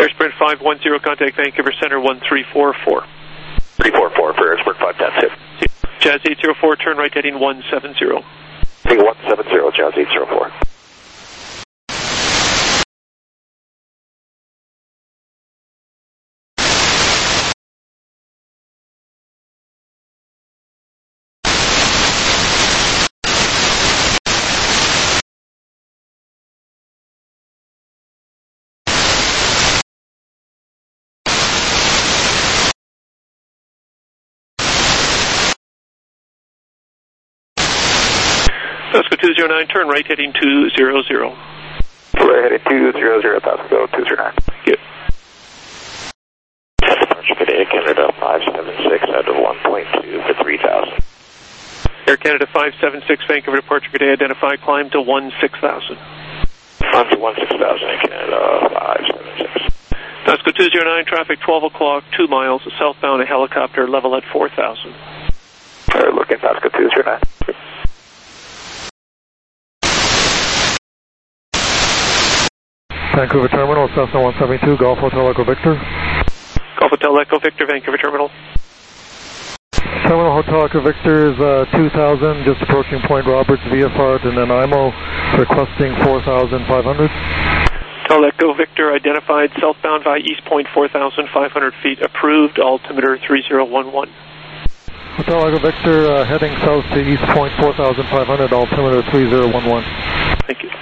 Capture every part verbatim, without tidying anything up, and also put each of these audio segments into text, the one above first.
Air Sprint five one zero, contact Vancouver Center one three four four. three four four for Air Sprint five ten six. Jazz eight zero four, turn right heading one seven zero. one seven zero, Jazz eight zero four. Pasco two zero nine, turn right heading two zero zero. Right heading two zero zero, Pasco two zero nine. Thank you. Departure Canada, Canada five seven six out of one point two for three thousand. Air Canada five seven six, Vancouver departure today, identify, climb to one six thousand. Climb to one six thousand in Canada five seven six. Pasco two zero nine, traffic twelve o'clock, two miles, southbound, a helicopter, level at four thousand. Uh, looking Pasco two zero nine. Vancouver Terminal, Cessna one seventy-two, Golf Hotel Echo Victor. Golf Hotel Echo Victor, Vancouver Terminal. Terminal Hotel Echo Victor is uh, two thousand, just approaching Point Roberts, V F R to Nanaimo, requesting four thousand five hundred. Hotel Echo Victor, identified, southbound via East Point, four thousand five hundred feet, approved, altimeter three zero one one. Hotel Echo Victor, uh, heading south to East Point, four thousand five hundred, altimeter three zero one one. Thank you.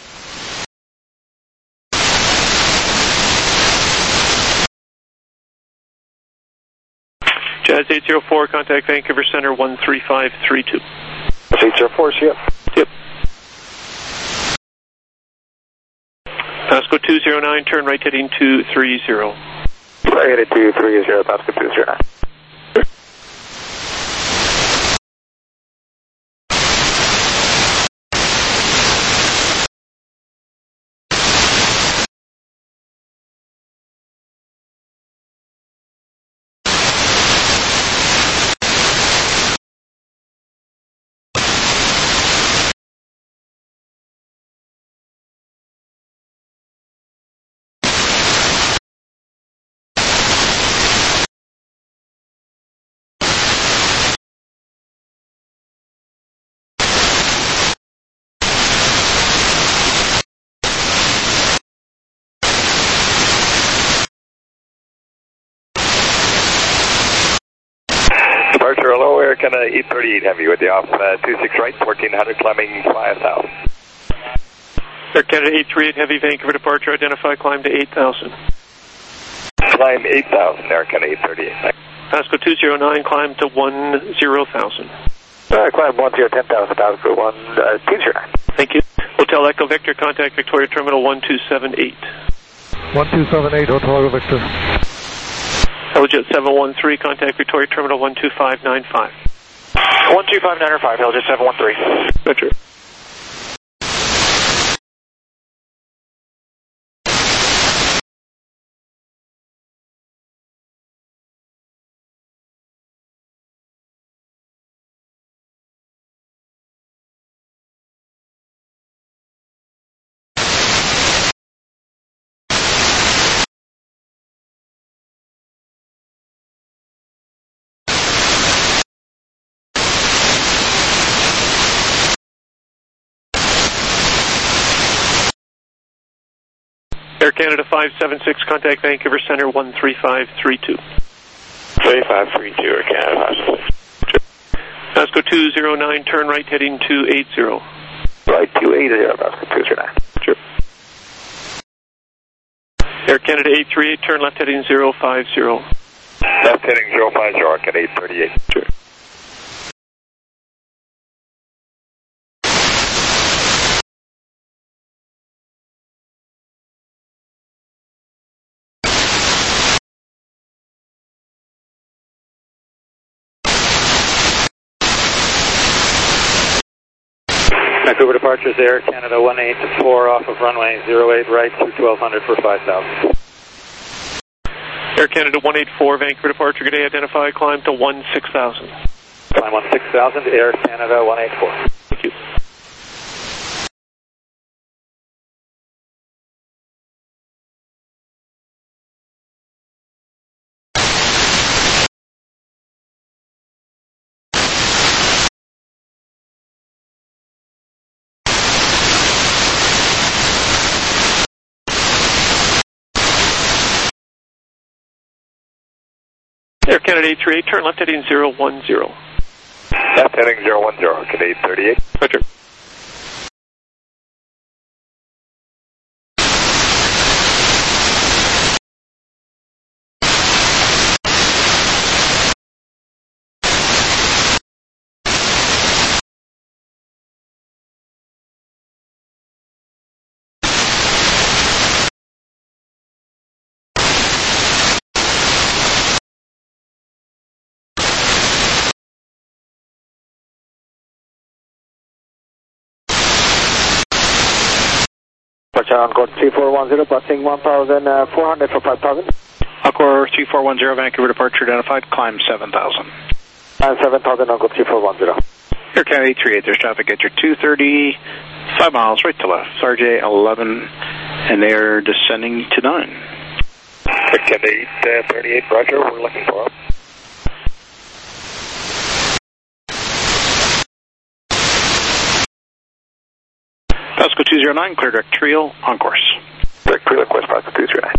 Jazz eight zero four, contact Vancouver Center one three five three two. eight zero four, yep. Yep. Pasco two zero nine, turn right heading two three zero. Right heading two three zero, Pasco two zero nine. Departure, hello, Air Canada eight thirty-eight Heavy with you off uh, two six right, fourteen hundred, climbing via south. Air Canada eight three eight Heavy, Vancouver departure, identify, climb to eight thousand. Climb eight thousand, Air Canada eight thirty-eight. Pasco two zero nine, climb to one zero thousand. Uh, climb one zero ten thousand, Pasco one two zero nine. Thank you. Hotel Echo Victor, contact Victoria Terminal one two seven eight. one two seven eight, Hotel Echo Victor. Helijet seven one three, contact Victoria Terminal one two five nine five. one two five nine five, Helijet seven one three. Roger. Air Canada five seven six, contact Vancouver Center one three five three two. three five three two, Air Canada five seven six. Pasco two zero nine, turn right heading two eight zero. Right, two eight zero, Pasco two zero nine. Sure. Air Canada eight three eight, turn left heading zero five zero. Left heading zero five zero, Air Canada eight thirty-eight. Sure. Vancouver departures Air Canada one eight four off of runway zero eight right to twelve hundred for five thousand. Air Canada one eight four, Vancouver departure today, identify, climb to one six thousand. Climb one six thousand, Air Canada one eight four. Thank you. Air Canada eight three eight, turn left heading zero one zero. Left heading zero one zero, Canada eight thirty-eight. Roger. On code three four one zero, passing one thousand four hundred for five thousand. Encore three four one zero, Vancouver departure identified, climb seven thousand. And seven thousand on code three four one zero. Air Canada eight three eight, there's traffic at your two thirty, five miles right to left, R J eleven, and they are descending to nine. Air Canada eight thirty-eight, roger, we're looking for them. Pasco two zero nine, clear direct Triel, on course. Direct Triel, West Pasco two zero nine.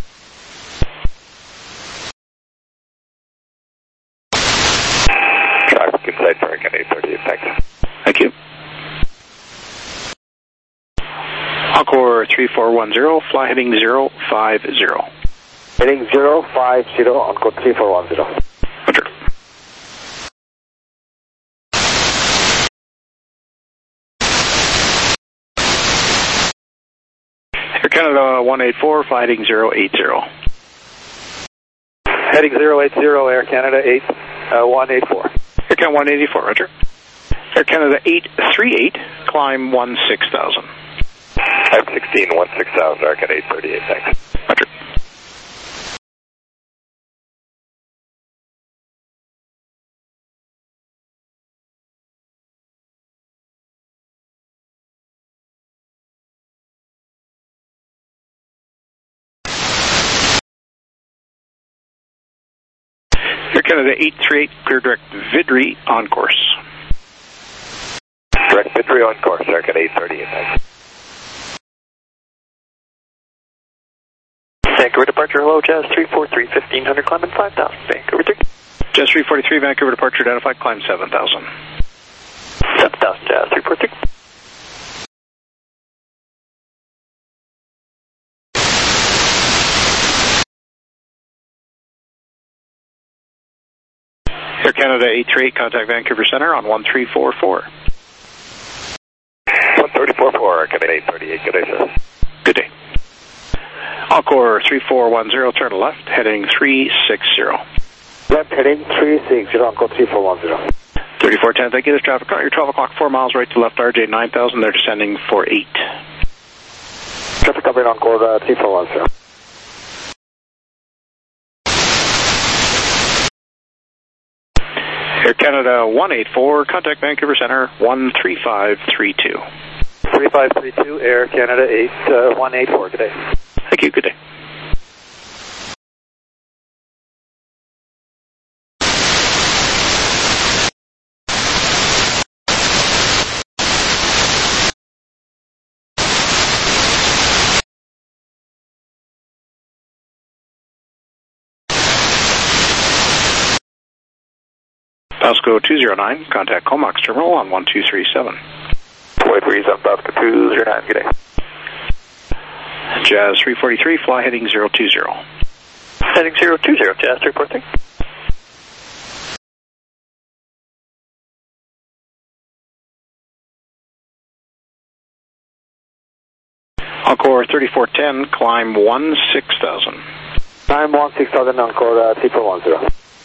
Traffic inside for Air Canada eight thirty-eight, thanks. Thank you. Encore three four one zero, fly heading zero five zero. Heading zero five zero on code three four one zero. Roger. Air Canada one eight four, fly heading zero eight zero. Heading zero eight zero, Air Canada eight one eight four. Air Canada one eighty-four, roger. Air Canada eight three eight, climb one six thousand. F sixteen, one six thousand, Air Canada eight thirty-eight, thanks. Roger. Air Canada eight three eight, clear direct Vidri, on course. Direct Vidri on course, Air Canada eight thirty-eight, thanks. Vancouver departure, hello, Jazz three four three, fifteen hundred, climbing five thousand, Vancouver three. Jazz three forty-three, Vancouver departure identified, climb seven thousand. seven thousand, Jazz three four three. Air Canada eight three eight, contact Vancouver Center on one three four four. one three four four, Air Canada eight thirty-eight, good day, sir. Good day. Encore three four one zero, turn left, heading three six zero. Left heading three six zero on code three four one zero. thirty-four ten, thank you. There's traffic on your twelve o'clock, four miles right to left, R J nine thousand, they're descending for eight. Traffic coming on code uh, three four one zero. Air Canada one eight four, contact Vancouver Center one three five three two. three five three two, Air Canada eight one eight four, good day. Thank you, good day. Pasco two zero nine, contact Comox Terminal on one two three seven. twenty-three on Pasco two zero nine, good day. Jazz three forty-three, fly heading zero two zero. Heading zero two zero, Jazz three four three. Encore thirty-four ten, climb one six thousand. Climb one six thousand on code uh, three four one zero.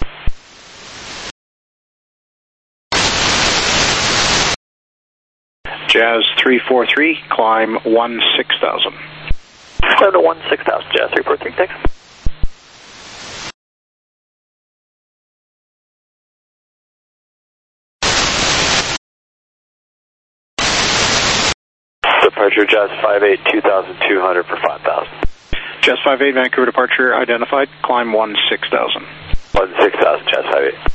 Jazz three four three, climb one six thousand. Climb to one six thousand, Jazz three four three, thanks. Departure Jazz five eight, two thousand two hundred for five thousand. Jazz five eight, Vancouver departure identified, climb one six thousand. one six thousand, Jazz five eight.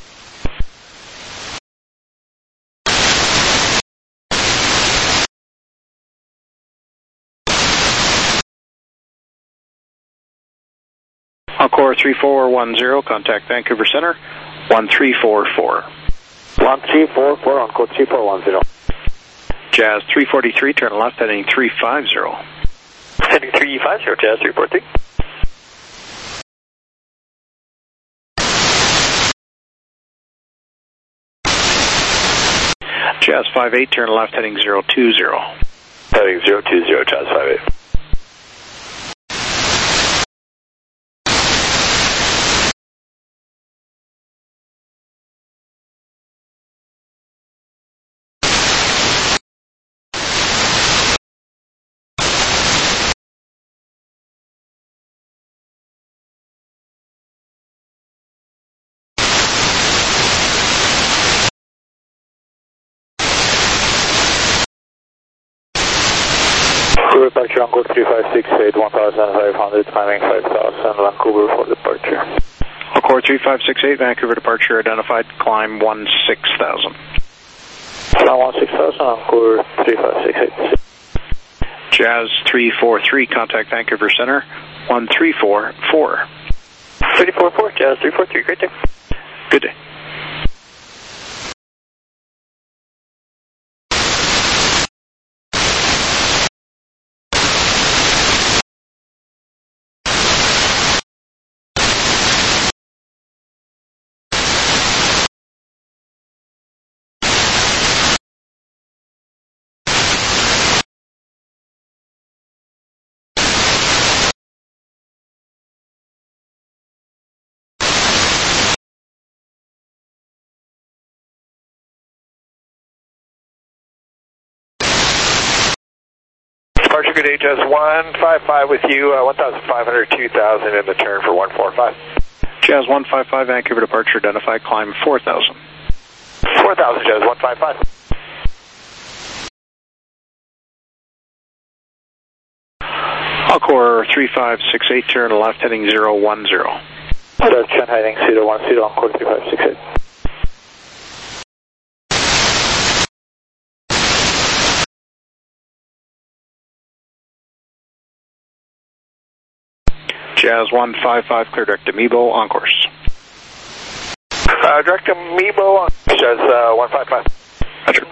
Encore three four one zero, contact Vancouver Center one three four four. one three four four on code three four one zero. Jazz three forty-three, turn left heading three five zero. Heading three five zero, Jazz three forty-three. Jazz five eight, turn left heading zero two zero. Heading zero two zero, Jazz five eight. Departure on code three five six eight, one thousand five hundred, climbing five thousand, Vancouver for departure. Accord three five six eight, Vancouver departure identified, climb one six thousand. Climb one six thousand, Vancouver three five six eight. Jazz three four three, contact Vancouver Center, one three four four. three four four, Jazz three four three, great day. Good day. Departure, good day, Jazz one five five with you, uh, one thousand five hundred, two thousand in the turn for one four five. Jazz one five five, Vancouver departure identified, climb four thousand. four thousand, Jazz one five five. Encore three five six eight, turn left heading zero one zero. Direction heading zero one zero on code three five six eight. Jazz one five five, clear direct to Mebo, on course. Uh, direct to Mebo, Jazz uh, one five five. Roger.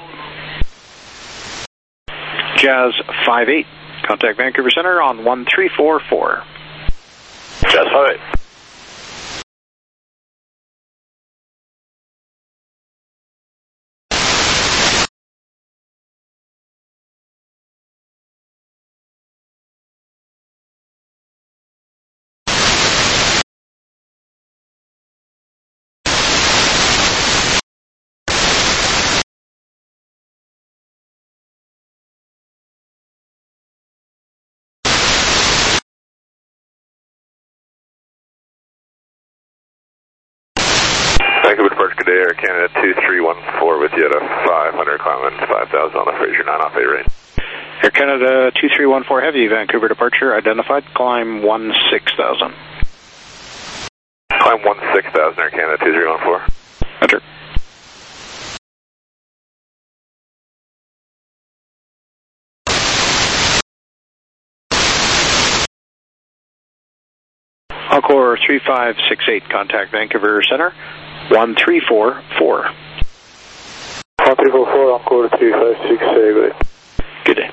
Jazz five eight, contact Vancouver Center on one three four four. Jazz five eight. Vancouver departure, good day, Air Canada two three one four with you at a five hundred, climbing five thousand on the Fraser nine off eight range. Air Canada two three one four heavy, Vancouver departure identified, climb one six thousand. Climb one six thousand, Air Canada two three one four. Roger. Encore three five six eight, contact Vancouver Center, one three four four. one three four four on code three five six eight. Good day.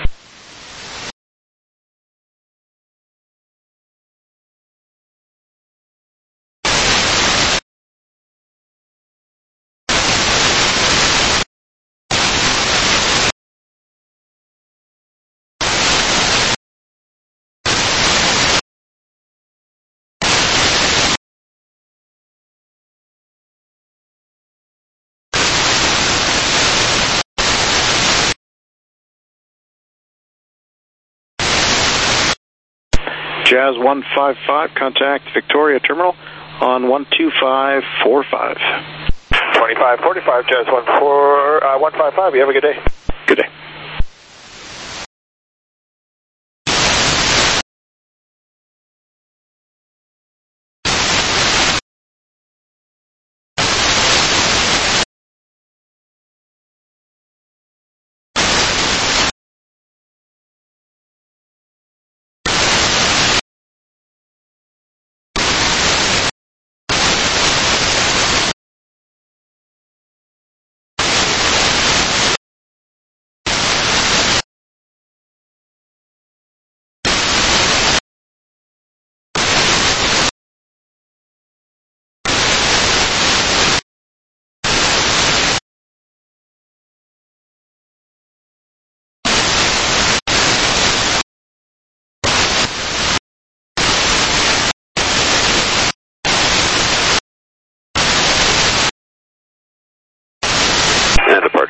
Jazz one five five, contact Victoria Terminal on one two five four five. twenty-five forty-five, Jazz one four, uh, one five five, you have a good day. Good day.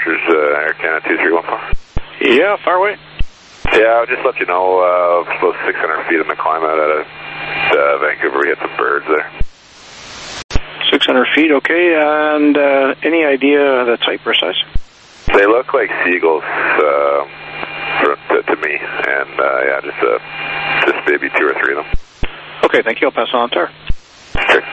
departures, uh, Air Canada two three one four. Yeah, far away. Yeah, I'll just let you know, uh, close six hundred feet in the climb out of uh, Vancouver. We had some birds there. six hundred feet, okay. And uh, any idea the type or size? They look like seagulls uh, for, to, to me, and uh, yeah, just uh, just maybe two or three of them. Okay, thank you. I'll pass it on to her. Okay.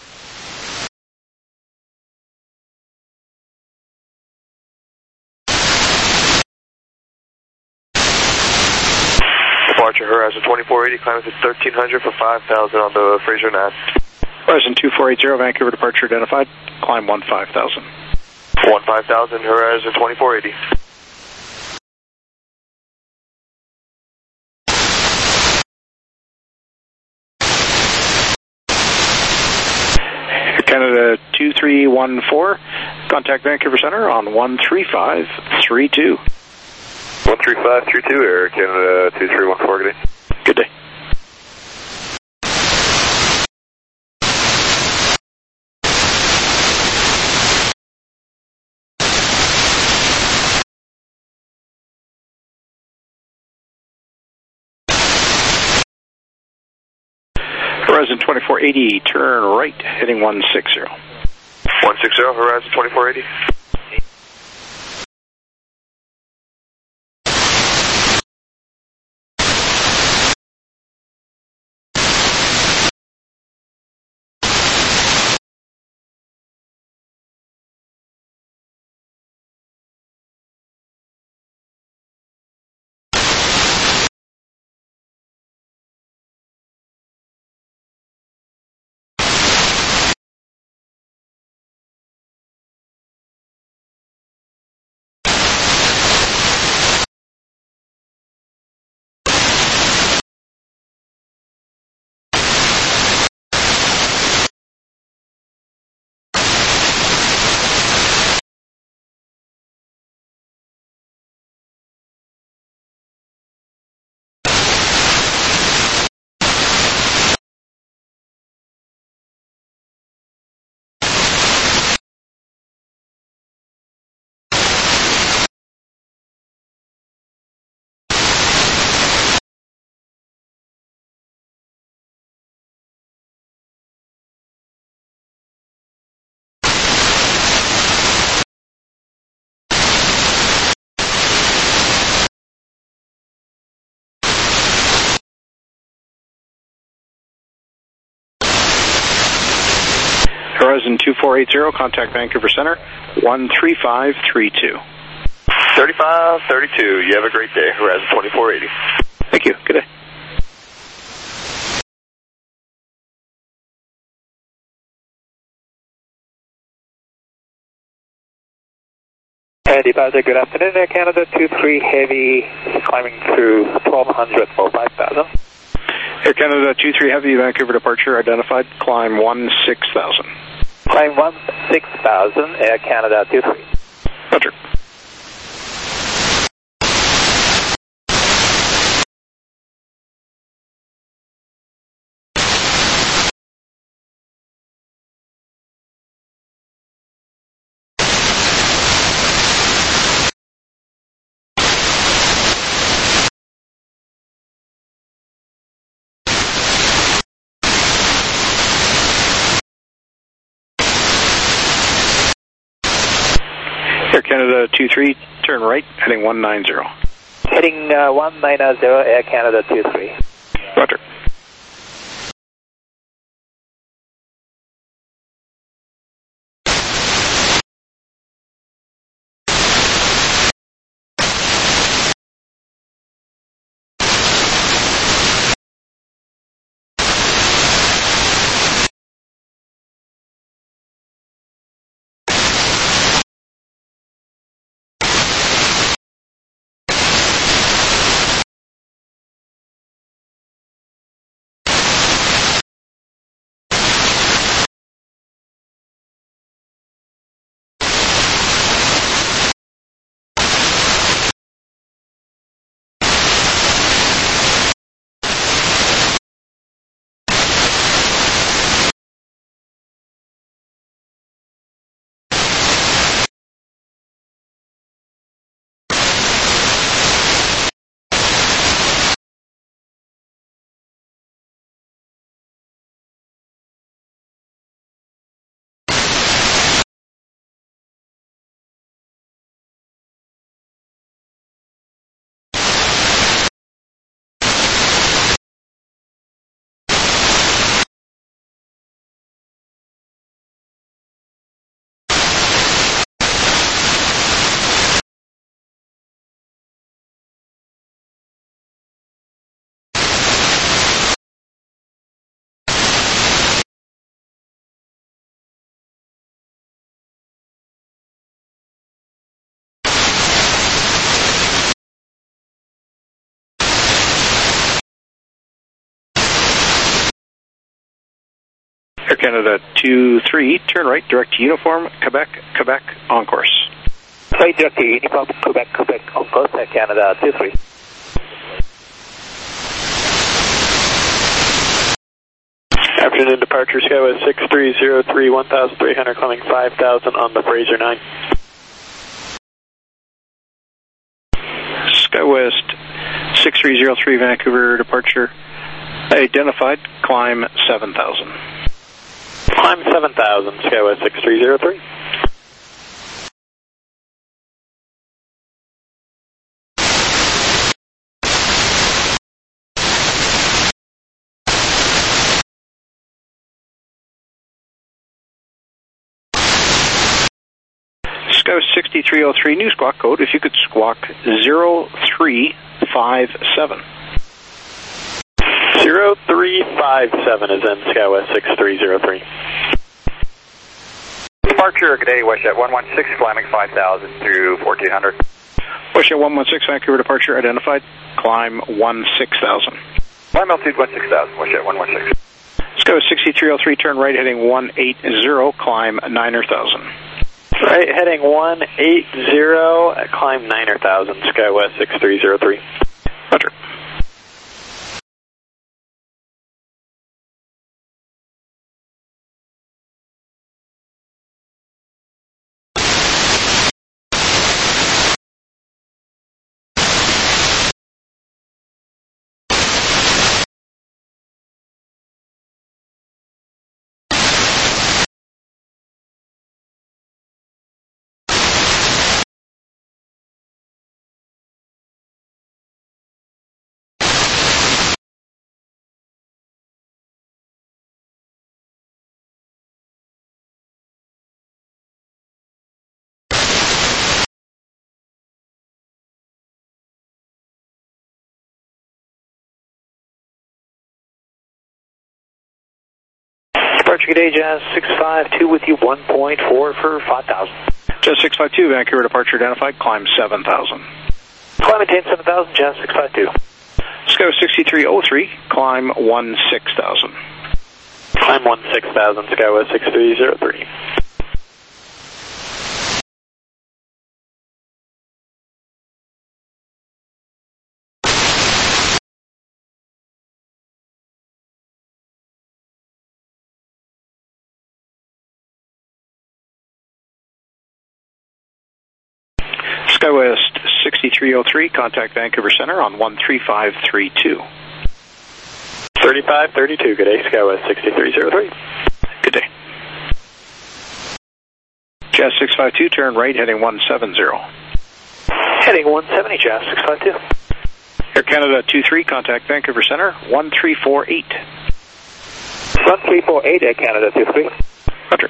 Departure Horizon twenty-four eighty, climbing to thirteen hundred for five thousand on the Fraser N A S. Horizon two four eight zero, Vancouver departure identified. Climb one five thousand. one five thousand, Horizon twenty-four eighty. Air Canada two three one four, contact Vancouver Center on one three five three two. one three five three two, Air Canada two three one four, good day. Good day. Horizon twenty-four eighty, turn right, heading one six zero. one six zero, Horizon twenty-four eighty. Horizon two four eight zero, contact Vancouver Center, one three five three two. thirty-five thirty-two, you have a great day, Horizon twenty-four eighty. Thank you, good day. And departure, good afternoon, Air Canada two three Heavy, climbing through twelve hundred for five thousand. Air Canada two three Heavy, Vancouver departure identified, climb one six thousand. Climb one six thousand, Air Canada two three. Roger. Air Canada two three, turn right, heading one nine zero. Heading uh, one nine zero, Air Canada two three. Roger. Air Canada two three, turn right, direct to Uniform, Quebec, Quebec, on course. Right, direct to Uniform, Quebec, Quebec, on course, Air Canada two three. Afternoon departure, Skywest six three zero three, one thousand three hundred, climbing five thousand on the Fraser nine. Skywest six three zero three, Vancouver departure identified, climb seven thousand. Climb seven thousand, Skywest six three zero three. Skywest six three zero three, new squawk code, if you could squawk zero three five seven. zero three five seven is in Skywest six three zero three. Departure, good day, WestJet one one six, climbing five thousand through fourteen hundred. WestJet one one six, Vancouver departure identified, climb sixteen thousand. Climb altitude sixteen thousand, WestJet one one six. Skywest six three zero three, turn right heading one eighty, climb nine thousand. Right, heading one eighty, climb nine thousand, Skywest six three zero three. Roger. Departure, good day, Jazz six five two with you, one point four for five thousand. Jazz six five two, Vancouver departure identified, climb seven thousand. Climb maintain seven thousand, Jazz six five two. Skywest six three zero three, climb sixteen thousand. Climb sixteen thousand, Skywest six three zero three. Skywest six three zero three, contact Vancouver Center on one three five three two. thirty-five thirty-two, good day, Skywest six three zero three. Good day. Jazz six five two, turn right heading one seventy. Heading one seventy, Jazz six five two. Air Canada two three, contact Vancouver Center one three four eight. one three four eight, Air Canada two three. Roger.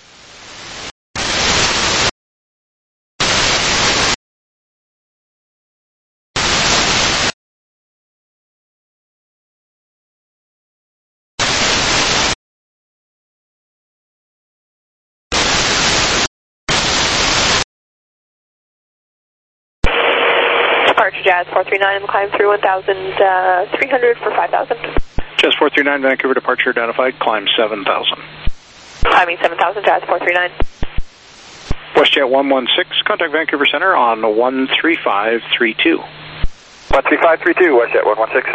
Departure Jazz four three nine, climb through one thousand three hundred for five thousand. Jazz four three nine, Vancouver departure identified, climb seven thousand. Climbing seven thousand, Jazz four three nine. WestJet one one six, contact Vancouver Center on one three five three two. one three five three two, WestJet one one six.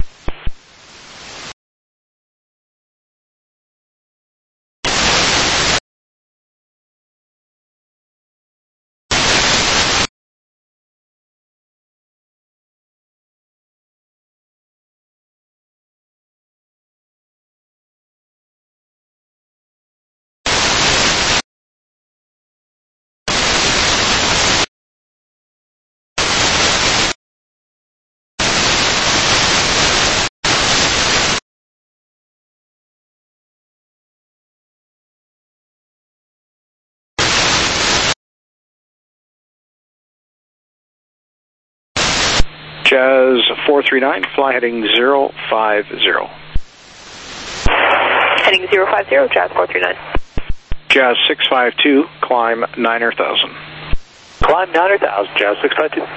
Jazz four three nine, fly heading zero five zero. Heading zero five zero, Jazz four three nine. Jazz six five two, climb nine thousand. Climb nine thousand, Jazz six five two.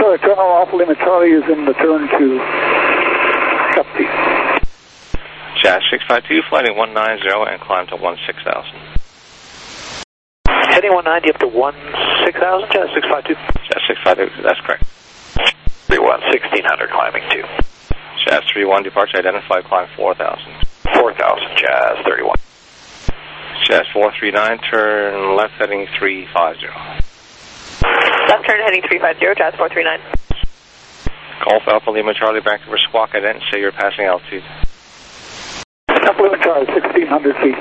Charlie, terminal Alpha Lima Charlie is in the turn to Captain. Jazz six five two, flighting one nine zero and climb to one six thousand. Heading one ninety up to one six thousand, Jazz six five two. Jazz six five two, that's correct. three one, sixteen hundred, climbing two. Jazz three one, departure identified, climb four thousand. four thousand, Jazz thirty-one. Jazz four three nine, turn left heading three five zero. Left turn heading three five zero, Jazz four three nine. Golf Alpha Lima Charlie, Vancouver Squawk, ident, say you're passing altitude. Alpha Lima Charlie, sixteen hundred feet.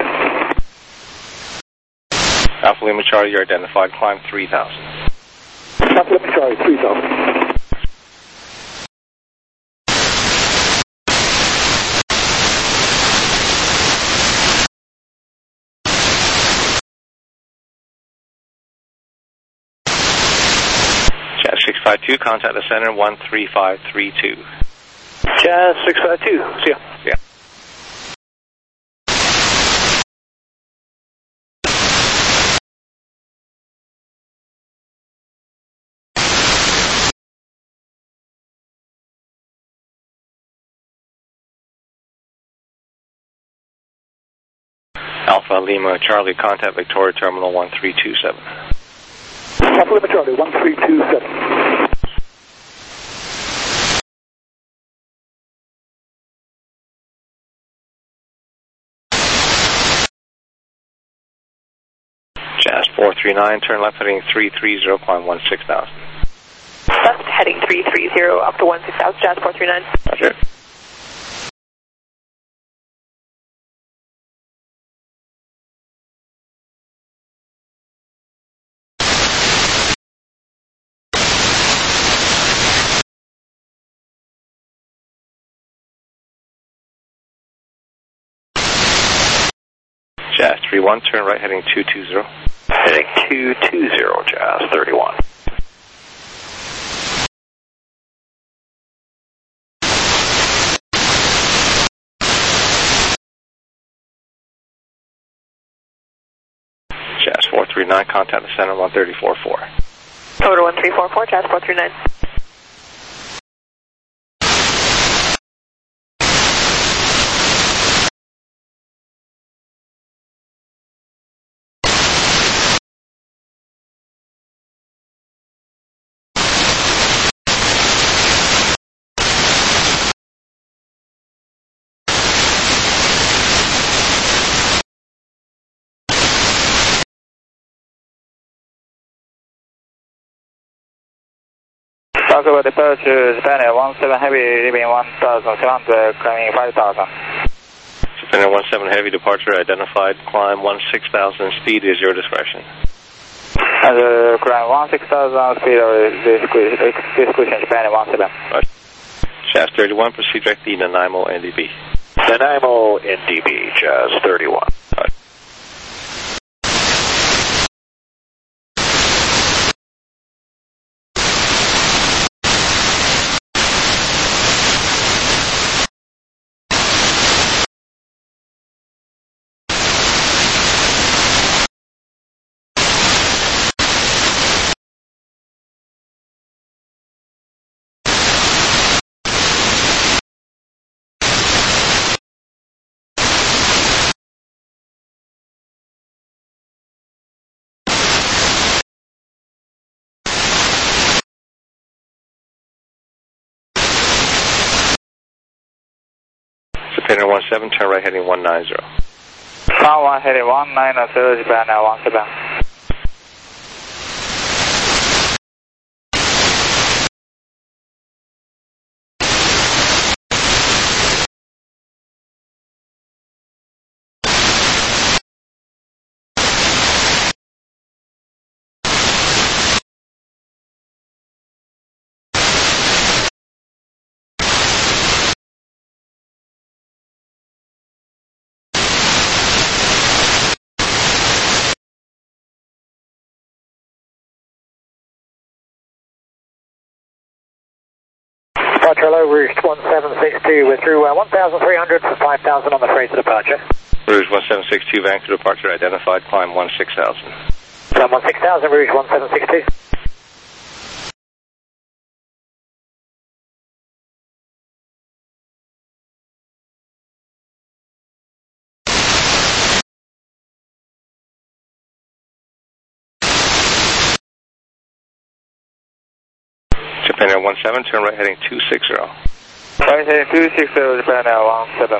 Alpha Lima Charlie, you're identified, climb three thousand. Alpha Lima Charlie, three thousand. Jazz six five two, contact the center one three five three two. Jazz six five two, see ya. Yeah. Alpha Lima Charlie, contact Victoria Terminal one three two seven. Alpha Lima Charlie, one three two seven. Jazz four three nine, turn left heading three three zero, climb one six thousand. Left heading three three zero up to one six thousand, Jazz four three nine. Roger. Jazz three one, turn right heading two two zero. Heading two two zero, Jazz thirty-one. Jazz four three nine, contact the center one three four four. Total one three four four, Jazz four three nine. Vancouver departure, Japan Air one seven Heavy, leaving one thousand seven hundred, climbing five thousand. Japan Air one seven Heavy, departure identified, climb one six thousand, speed is your discretion. And uh, climb one six thousand, speed of discretion, Japan Air one seven. Right. Jazz thirty-one, proceed directly to Nanaimo N D B. Nanaimo N D B, Jazz thirty-one. Right. Japan Air one seven, turn right heading one nine zero. Crown one heading one nine zero, Japan Air one seven. Departure low, Rouge one seven six two, we're through uh, one thousand three hundred for five thousand on the phrase of departure. Rouge one seven six two, Vancouver departure identified, climb one six thousand. Climb one six thousand, Rouge one seven six two. Japan Air one seven, turn right heading two six zero. Right heading two six zero, Japan Air one seven.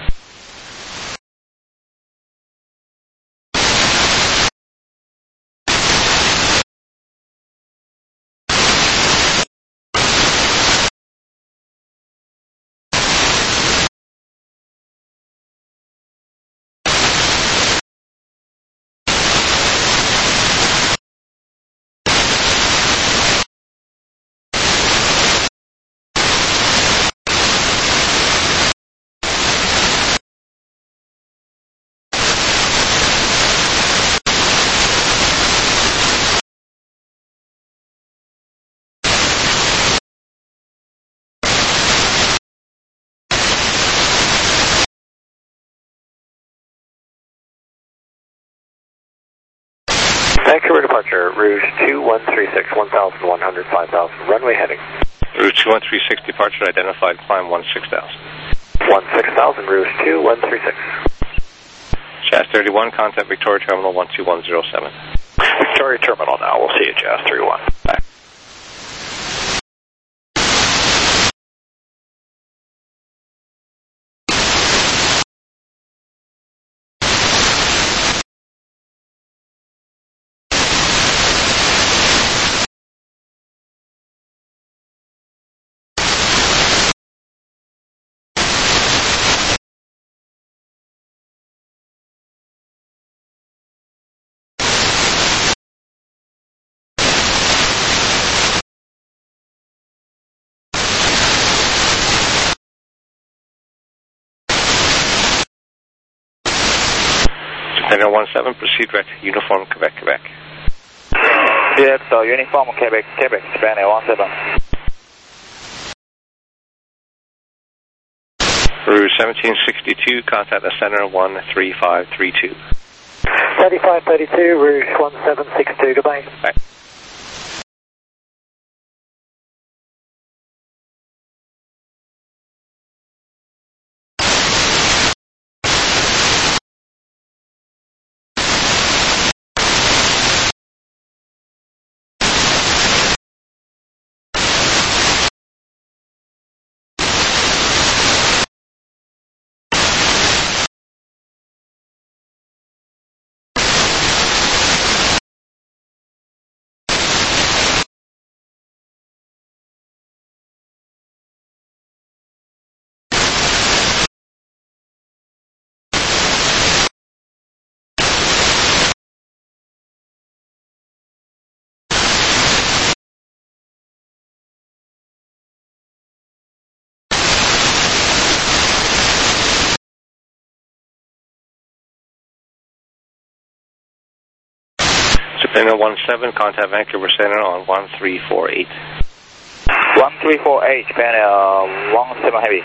Vancouver departure, Rouge two one three six, one thousand one hundred, five thousand, runway heading. Rouge two one three six, departure identified, climb one six thousand. one six thousand, Rouge two one three six. Jazz thirty-one, contact Victoria Terminal one two one zero seven. Victoria Terminal now, we'll see you, Jazz thirty-one. Bye. Japan Air one seven, proceed direct to Uniform Quebec, Quebec. Yes, so Uniform Quebec, Quebec, Japan Air one seven. Rouge seventeen sixty-two, contact the center one three five three two. thirty-five thirty-two, Rouge one seven six two, goodbye. Bye. Japan Air one seven, contact Vancouver Center on one three four eight. one three four eight, Japan Air one seven Heavy.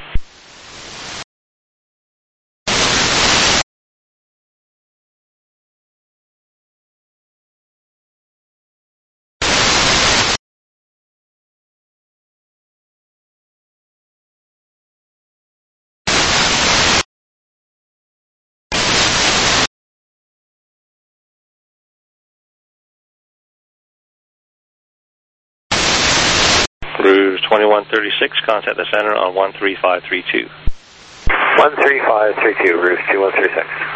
Rouge twenty-one thirty-six, contact the center on one three five three two. one three five three two, Rouge two one three six.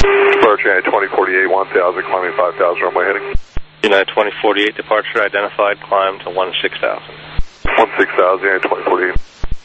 Departure United twenty forty-eight, one thousand, climbing five thousand, runway heading. United twenty forty-eight, departure identified, climb to one six thousand. one six thousand, United twenty forty-eight.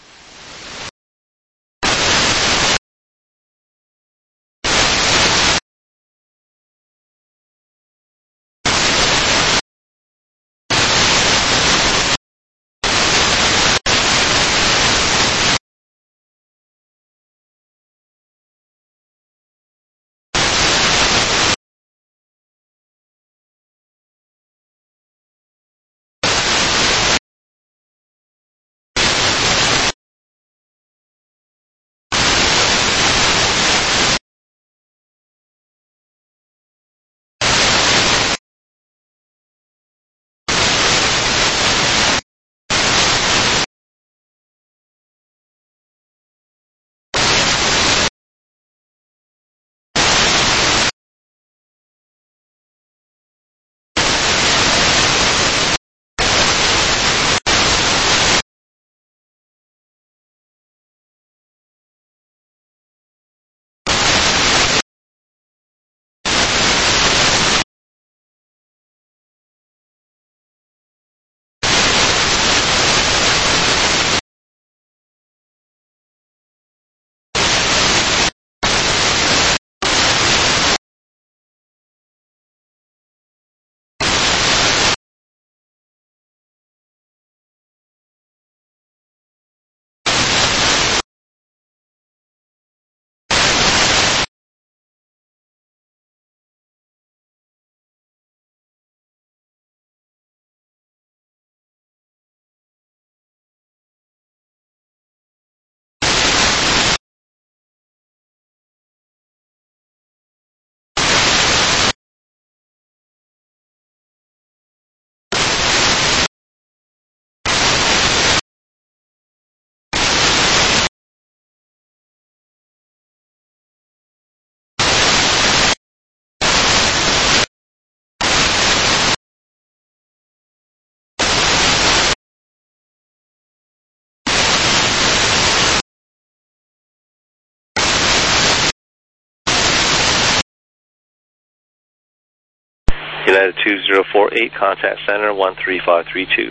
United two zero four eight, contact center one three five three two.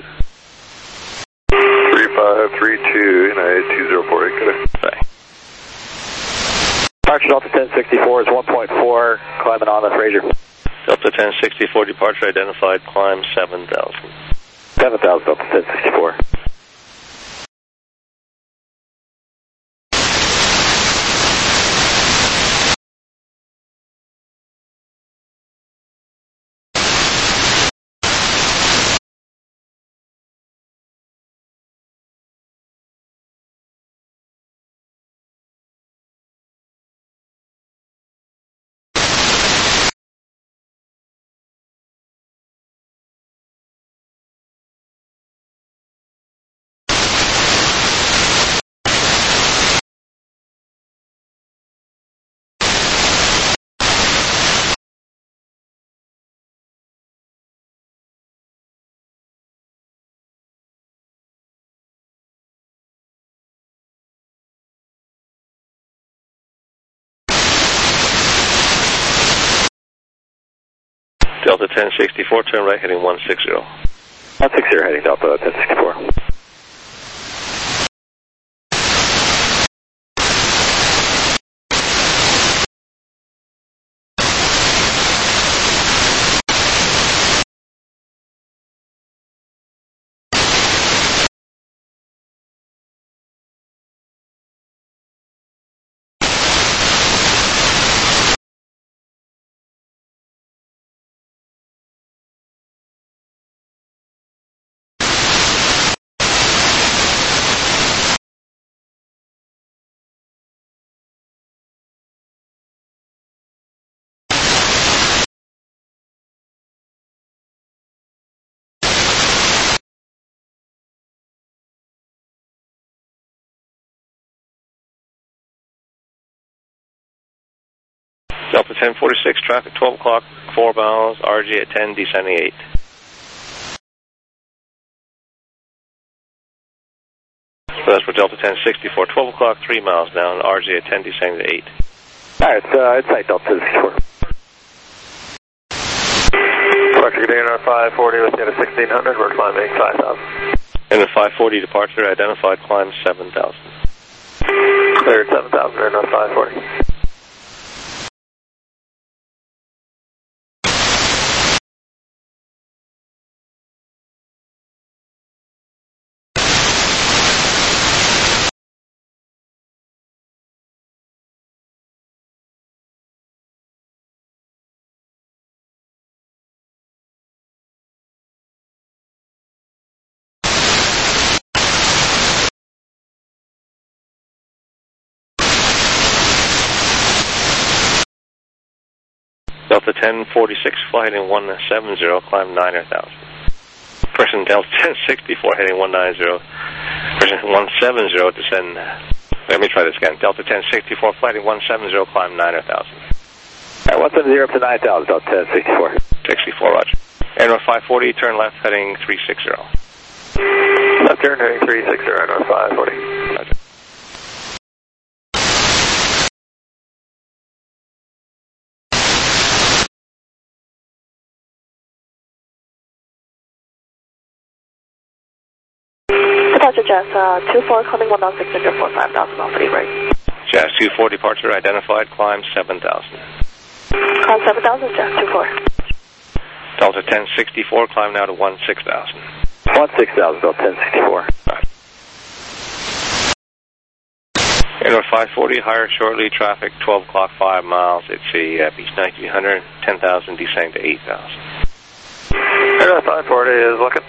three five three two, United two zero four eight, good. Bye. Departure Delta ten sixty-four is one point four, climbing on the Fraser. Delta ten sixty-four, departure identified, climb seven thousand. seven thousand, Delta ten sixty-four. Delta ten sixty-four, turn right heading one six zero. one six zero heading Delta ten sixty-four. Delta ten forty-six, traffic twelve o'clock, four miles, R G at ten, descending eight. So that's for Delta ten sixty-four, twelve o'clock, three miles down, R G at ten, descending to eight. All Alright, uh, it's site Delta sixty-four. Departure container five forty with data sixteen hundred, we're climbing five thousand. In the five forty departure, identified climb seven thousand. Cleared seven thousand, air north five forty. Delta ten forty-six, fly heading one seven zero, climb nine thousand. Person Delta ten sixty-four, heading one nine zero. Person one seven zero, descend. Let me try this again. Delta ten sixty-four, fly heading one seven zero, climb nine thousand. Alright, one seven zero up to nine thousand, Delta ten sixty-four. sixty-four, roger. Air North five forty, turn left, heading three six zero. Left turn, heading three six zero, Air North five forty. Roger. Departure Jazz uh, two four, climbing one thousand six hundred for five thousand off the right. Jazz two four, departure identified, climb seven thousand. Climb seven thousand, Jazz two four. Delta ten sixty-four, climb now to one six thousand. one six thousand, Delta ten sixty-four. Right. Air North five forty, higher shortly, traffic twelve o'clock, five miles. It's the uh, Beach nineteen hundred, ten thousand, descending to eight thousand. Air North five forty is looking.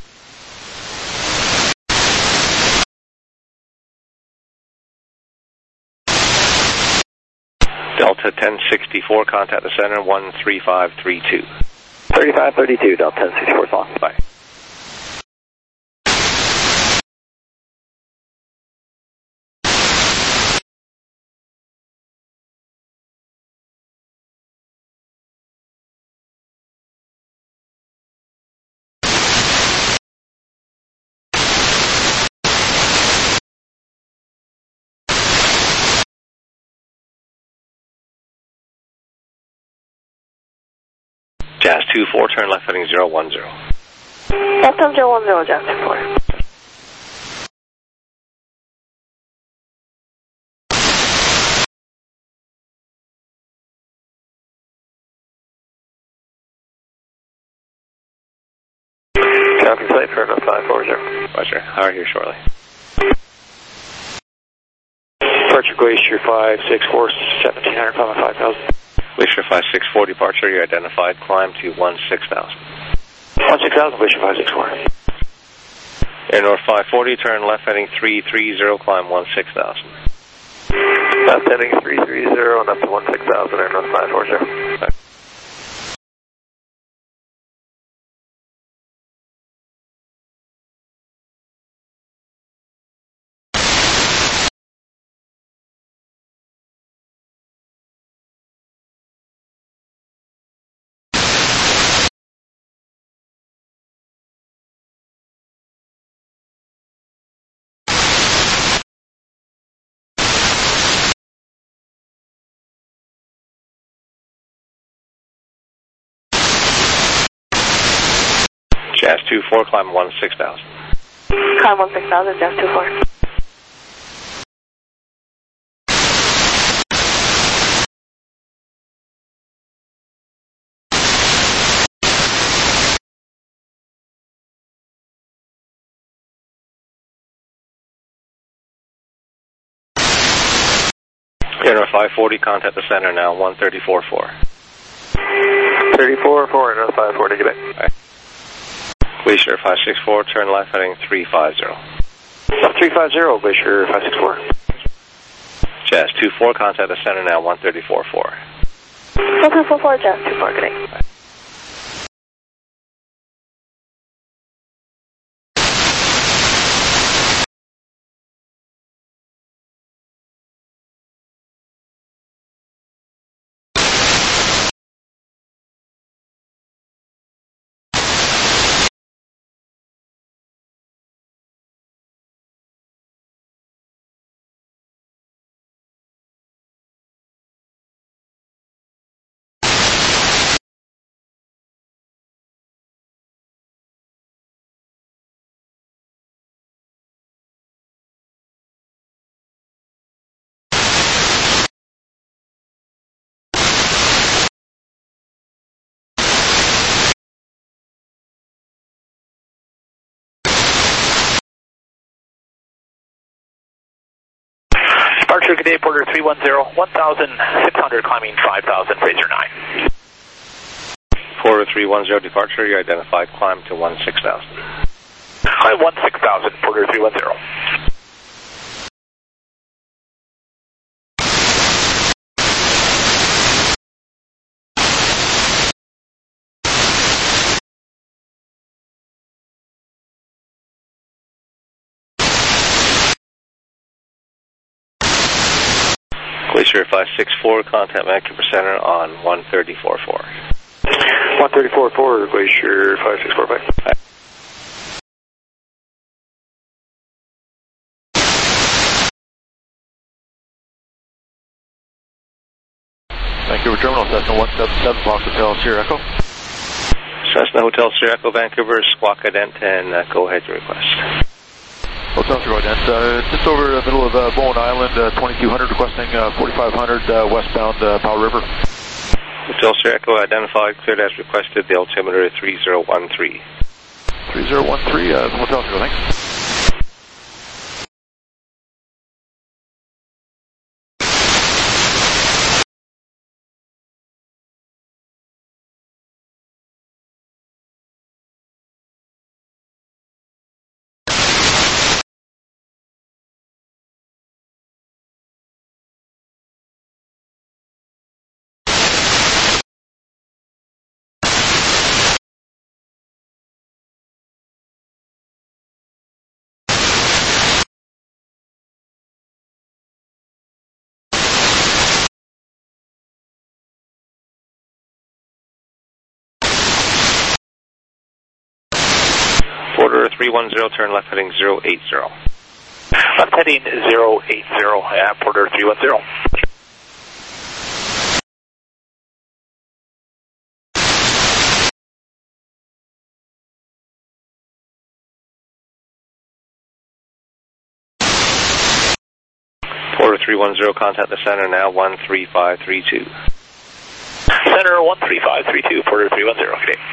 Delta ten sixty-four, contact the center, one three five three two. thirty-five thirty-two, Delta ten sixty-four, is on. Bye. Jazz two four, turn left heading zero one zero. Left turn zero one zero, Jazz two four. Copy site for Air North five forty. Roger, higher here shortly. Departure Glacier five six four, seventeen hundred, climbing five thousand. Glacier five six four, departure, you identified, climb to one six thousand. one six thousand, Glacier five six four. Air North five forty, turn left heading three three zero, climb one six thousand. Left heading three three zero and up to one six thousand, Air North five forty. Right. Jazz two four, climb one six thousand. Climb one six thousand, Jazz two four. Air North five forty, contact the center now, one thirty-four four. thirty-four four, Air North five forty, good day. Right. Glacier five six four, turn left heading three five zero. three five zero, Glacier five six four. Jazz two four, contact the center now, one thirty-four four. one two four four, Jazz two four, good day. Right. Departure good day, Porter three one zero, one thousand six hundred climbing five thousand, Fraser nine. Porter three one zero departure, you identified climb to one six thousand. Climb one six thousand, Porter three one zero. Glacier five six four, contact Vancouver Center on one thirty four four. one thirty four four, Glacier five six four five. Vancouver Terminal, Cessna one seven seven, Fox Hotel, Sierra Echo. Cessna Hotel, Sierra Echo, Vancouver, squawk ident, and uh, go ahead to request. Hotel Sierra Ident, uh, just over the middle of uh, Bowen Island, uh, twenty-two hundred, requesting uh, forty-five hundred uh, westbound uh, Powell River. Hotel Sierra Echo, identified, cleared as requested, the altimeter three zero one three. three zero one three, uh, Hotel Sierra, thanks. Porter three one zero, turn left heading zero eight zero. Left heading zero eight zero, yeah, Porter three one zero. Porter three one zero, contact the center now, one three five three two. Center one three five three two, Porter three one zero, good day.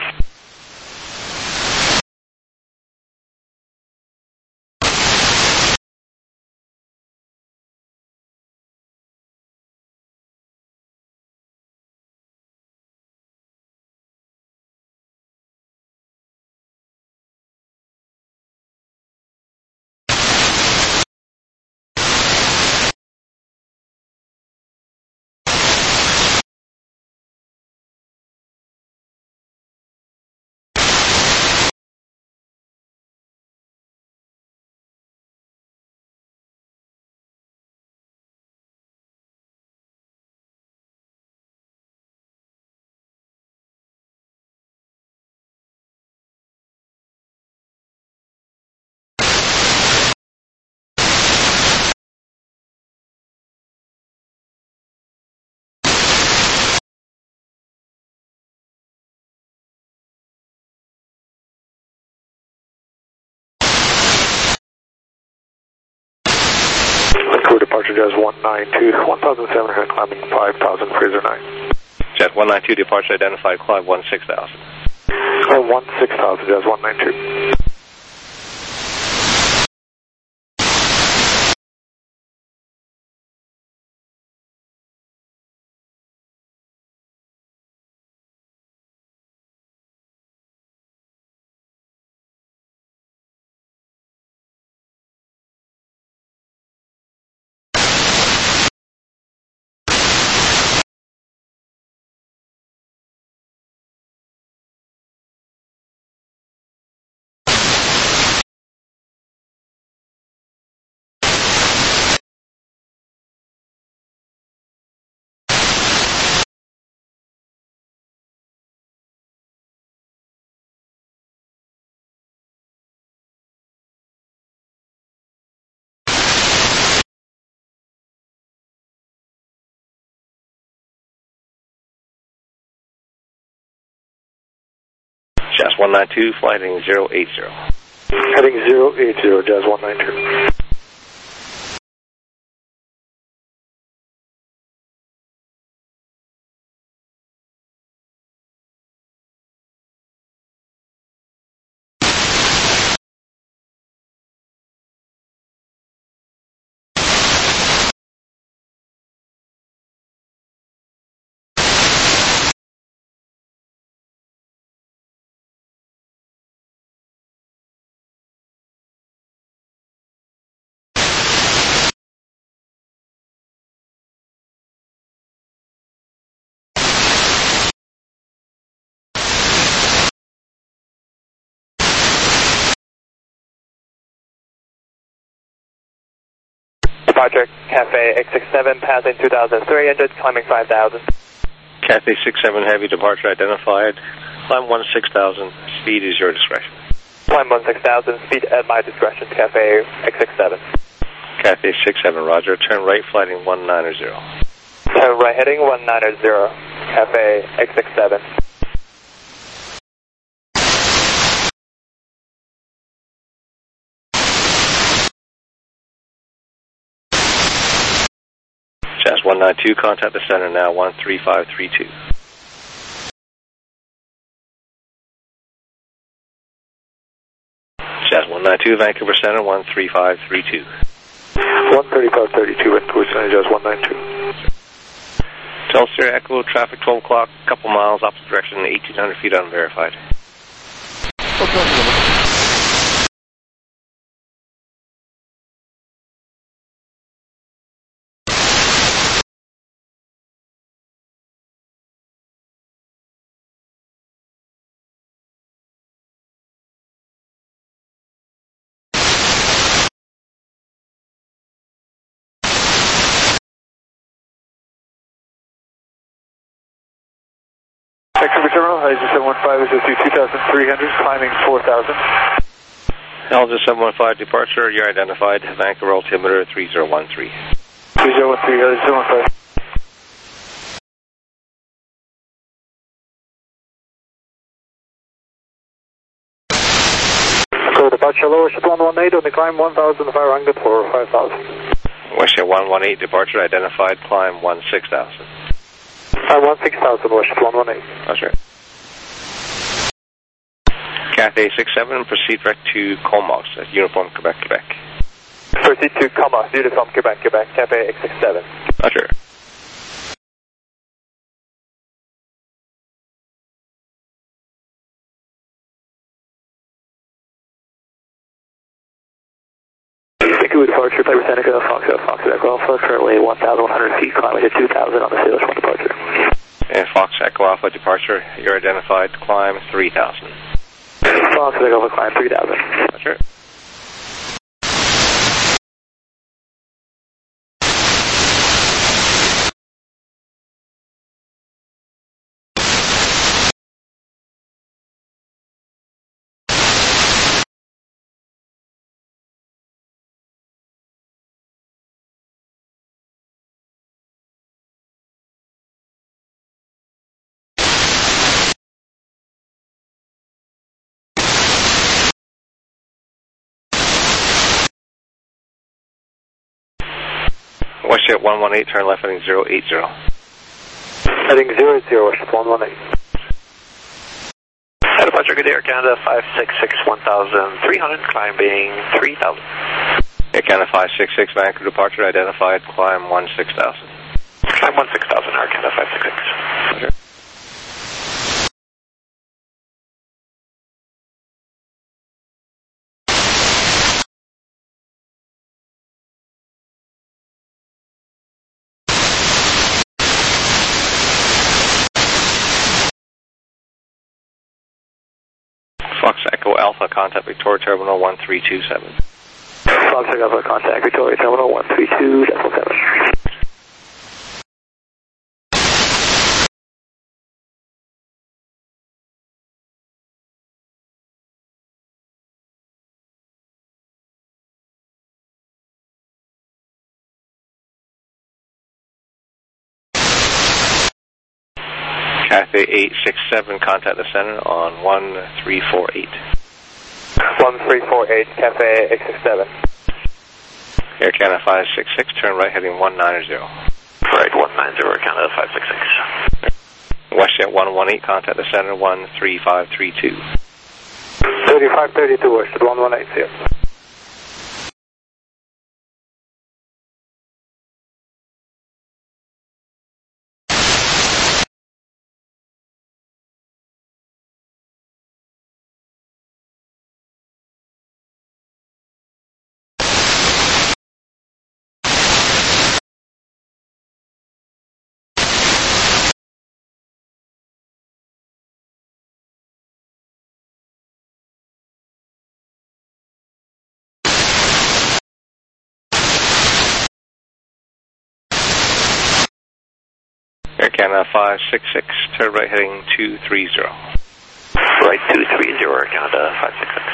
Vancouver departure Jazz one nine two, one thousand seven hundred climbing five thousand, Fraser nine. Jet one nine two, departure identified, climb one six thousand. Climb one six thousand, Jazz one nine two. Jazz one nine two, flight heading zero eight zero. Heading zero eight zero, Jazz one nine two. Departure, Cafe X six seven, passing two thousand three hundred, climbing five thousand. Cafe six seven Heavy, departure identified. Climb one six thousand, speed is your discretion. Climb one six thousand, speed at my discretion, Cafe X six seven. Cafe six seven, roger. Turn right, flighting one nine zero. Turn right, heading one nine zero, Cafe X six seven. Jazz one nine two, contact the center now, one three five three two. Jazz one nine two, Vancouver Center, one three five three two. one thirty-five thirty-two, Vancouver Center, Jazz one nine two. Telstar Echo, traffic twelve o'clock, couple miles, opposite direction, eighteen hundred feet unverified. Vancouver Terminal, L J seven one five is through two thousand three hundred, climbing four thousand. L J seven one five, departure, you're identified, Vancouver altimeter three zero one three. three zero one three, L J seven one five. So departure lower ship one one eight on the climb one thousand five hundred for five thousand. Westjet one one eight, departure identified, climb one six thousand. Climb one six thousand, Westjet one one eight. That's right. Cathay six seven, proceed direct to Comox at Uniform Quebec, Quebec. Proceed to Comox, Uniform Quebec, Quebec, Cafe X six seven. Roger. Vancouver departure, Piper Seneca, Foxtrot, Foxtrot, Alpha, currently one thousand one hundred feet, climbing to two thousand on the Sailors one departure. And Fox Echo Alpha, departure, you're identified, climb three thousand. Fox Echo Alpha, climb three thousand. Roger. Westjet one one eight, turn left heading zero eight zero. Heading zero eight zero, Westjet one one eight. At departure, good Air Canada, five six six, one thousand three hundred, climbing three thousand. Air Canada five six six, Vancouver departure identified, climb one six thousand. Climb one six thousand, Air Canada five six six. Roger. Fox Echo Alpha, contact Victoria Terminal one three two seven. Fox Echo Alpha, contact Victoria Terminal one three two seven. Cathay eight six seven, contact the center on one three four eight. one three four eight, Cafe X six seven. Air Canada five six six, turn right heading one nine zero. Right, one nine zero, Air Canada five six six. Westjet one one eight, contact the center one three five three two. thirty-five thirty-two, Westjet one one eight, here. Canada five six six, turn right heading two three zero. Right two three zero, Canada five six six.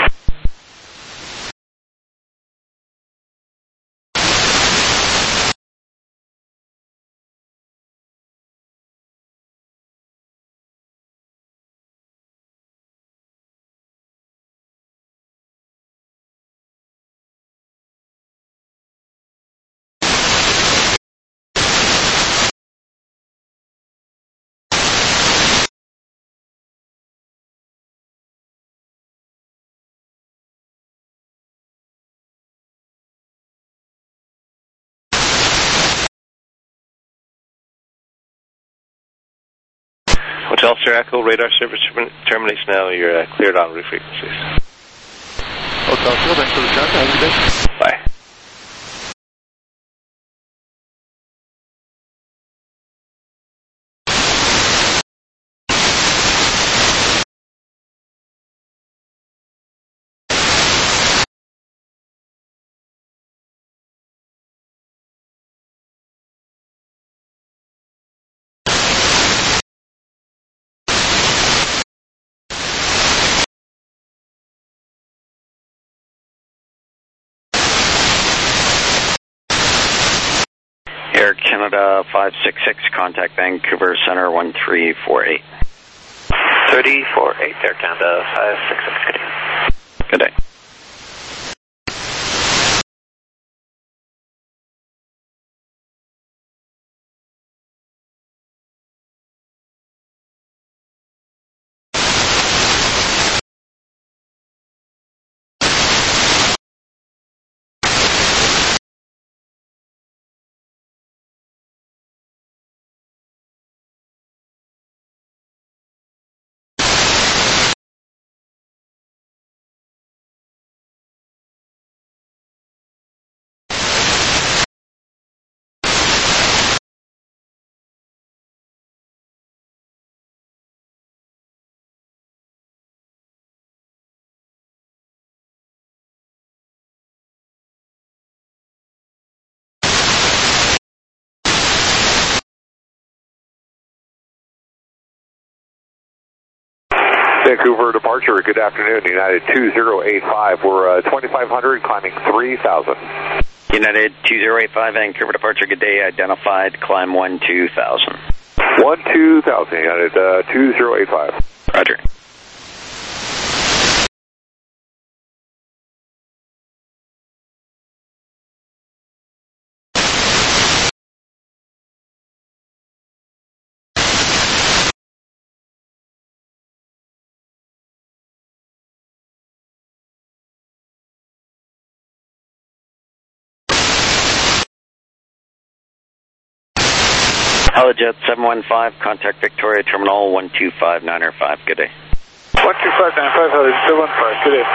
Hotel Sierra Echo, radar service terminates now. You're uh, cleared on route frequencies. Hotel Sierra, thanks for the check. Have a good day. Bye. Air Canada five six six, contact Vancouver Center one three four eight. three four eight, Air Canada five six six, good day. Good day. Vancouver departure, good afternoon, United two zero eight five. We're uh, twenty-five hundred, climbing three thousand. United two zero eight five, Vancouver departure, good day, identified, climb one two thousand. one two thousand, United uh, two zero eight five. Roger. Helijet seven one five, contact Victoria Terminal one two five nine five, good day. one two five nine five, Helijet seven one five, good day.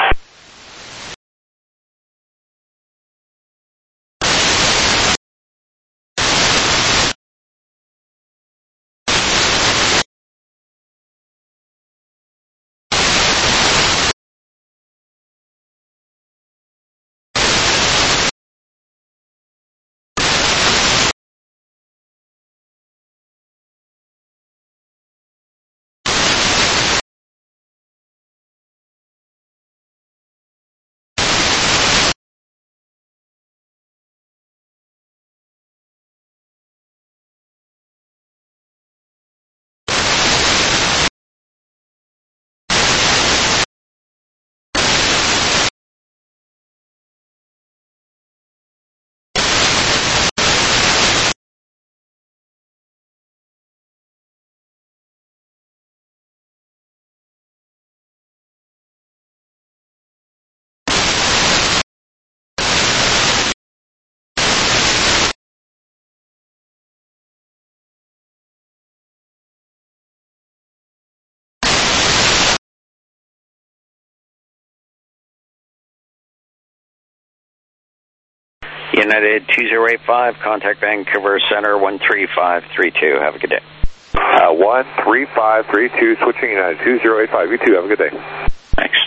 United two zero eight five, contact Vancouver Center one three five three two. Have a good day. Uh, one three five three two, switching United two zero eight five. You too, have a good day. Thanks.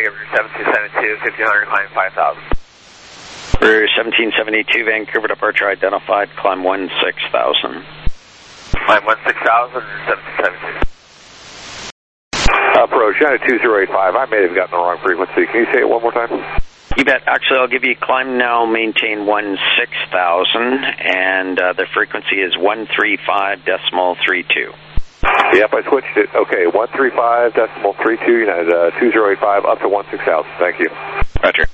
negative, seventeen seventy-two, fifteen hundred, climb five thousand. Route seventeen seventy-two, Vancouver departure identified, climb one six thousand. Climb one six thousand, seventeen seventy-two. Approach, United two zero eight five, I may have gotten the wrong frequency. Can you say it one more time? You bet. Actually, I'll give you climb now, maintain one six thousand, and uh, the frequency is one three five decimal three two. Yep, I switched it. Okay, one three five decimal three two, United uh, two zero eight five, up to one six thousand. Thank you. Roger.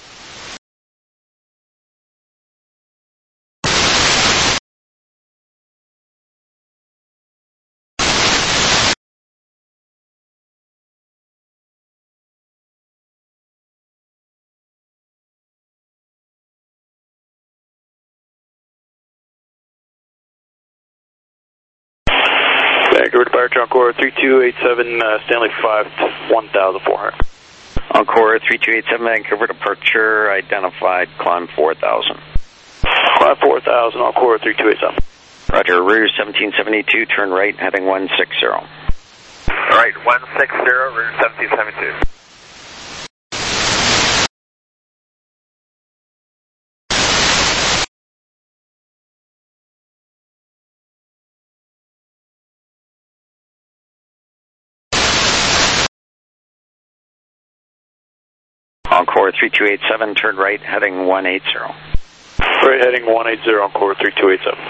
Vancouver departure, Encore three two eight seven, uh, Stanley five, one thousand four hundred. Encore three two eight seven, Vancouver departure identified, climb four thousand. Climb four thousand, Encore three two eight seven. Roger, Route seventeen seventy-two, turn right, heading one six zero. All right, one six zero, Route seventeen seventy-two. Encore three two eight seven, turn right, heading one eight zero. Right, heading one eight zero, Encore three two eight seven.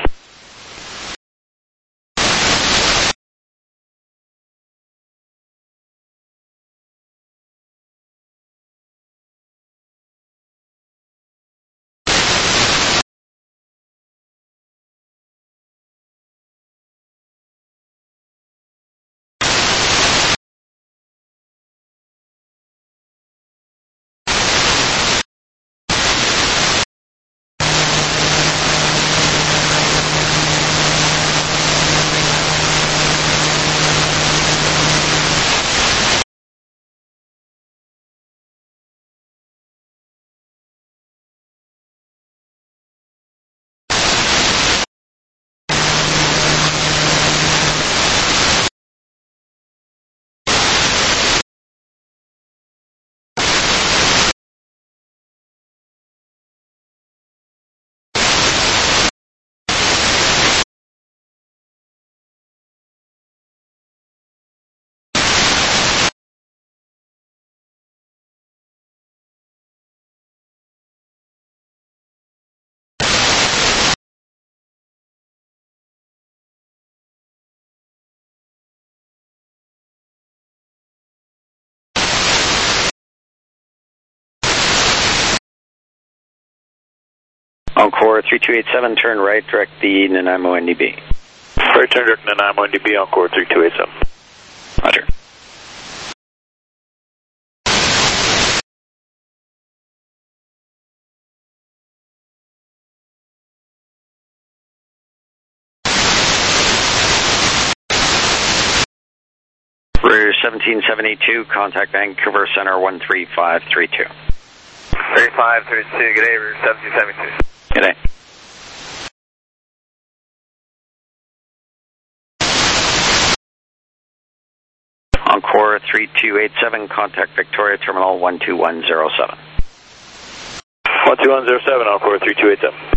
Encore three two eight seven, turn right, direct the Nanaimo N D B. Right, turn direct Nanaimo N D B, Encore three two eight seven. Roger. Route seventeen seventy-two, contact Vancouver Center one three five three two. three five three two, good day, Route seventeen seventy-two. Good day. Encore three two eight seven, contact Victoria Terminal one two one zero seven. one two one zero seven, Encore three two eight seven.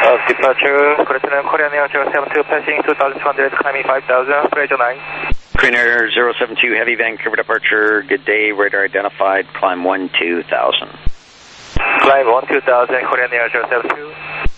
Of departure, good afternoon, Korean Air zero seven two, passing two thousand two hundred, climbing five thousand, Fraser nine. Korean Air zero seven two, heavy Vancouver departure, good day, radar identified, climb one two thousand. Climb one two thousand, Korean Air zero seven two.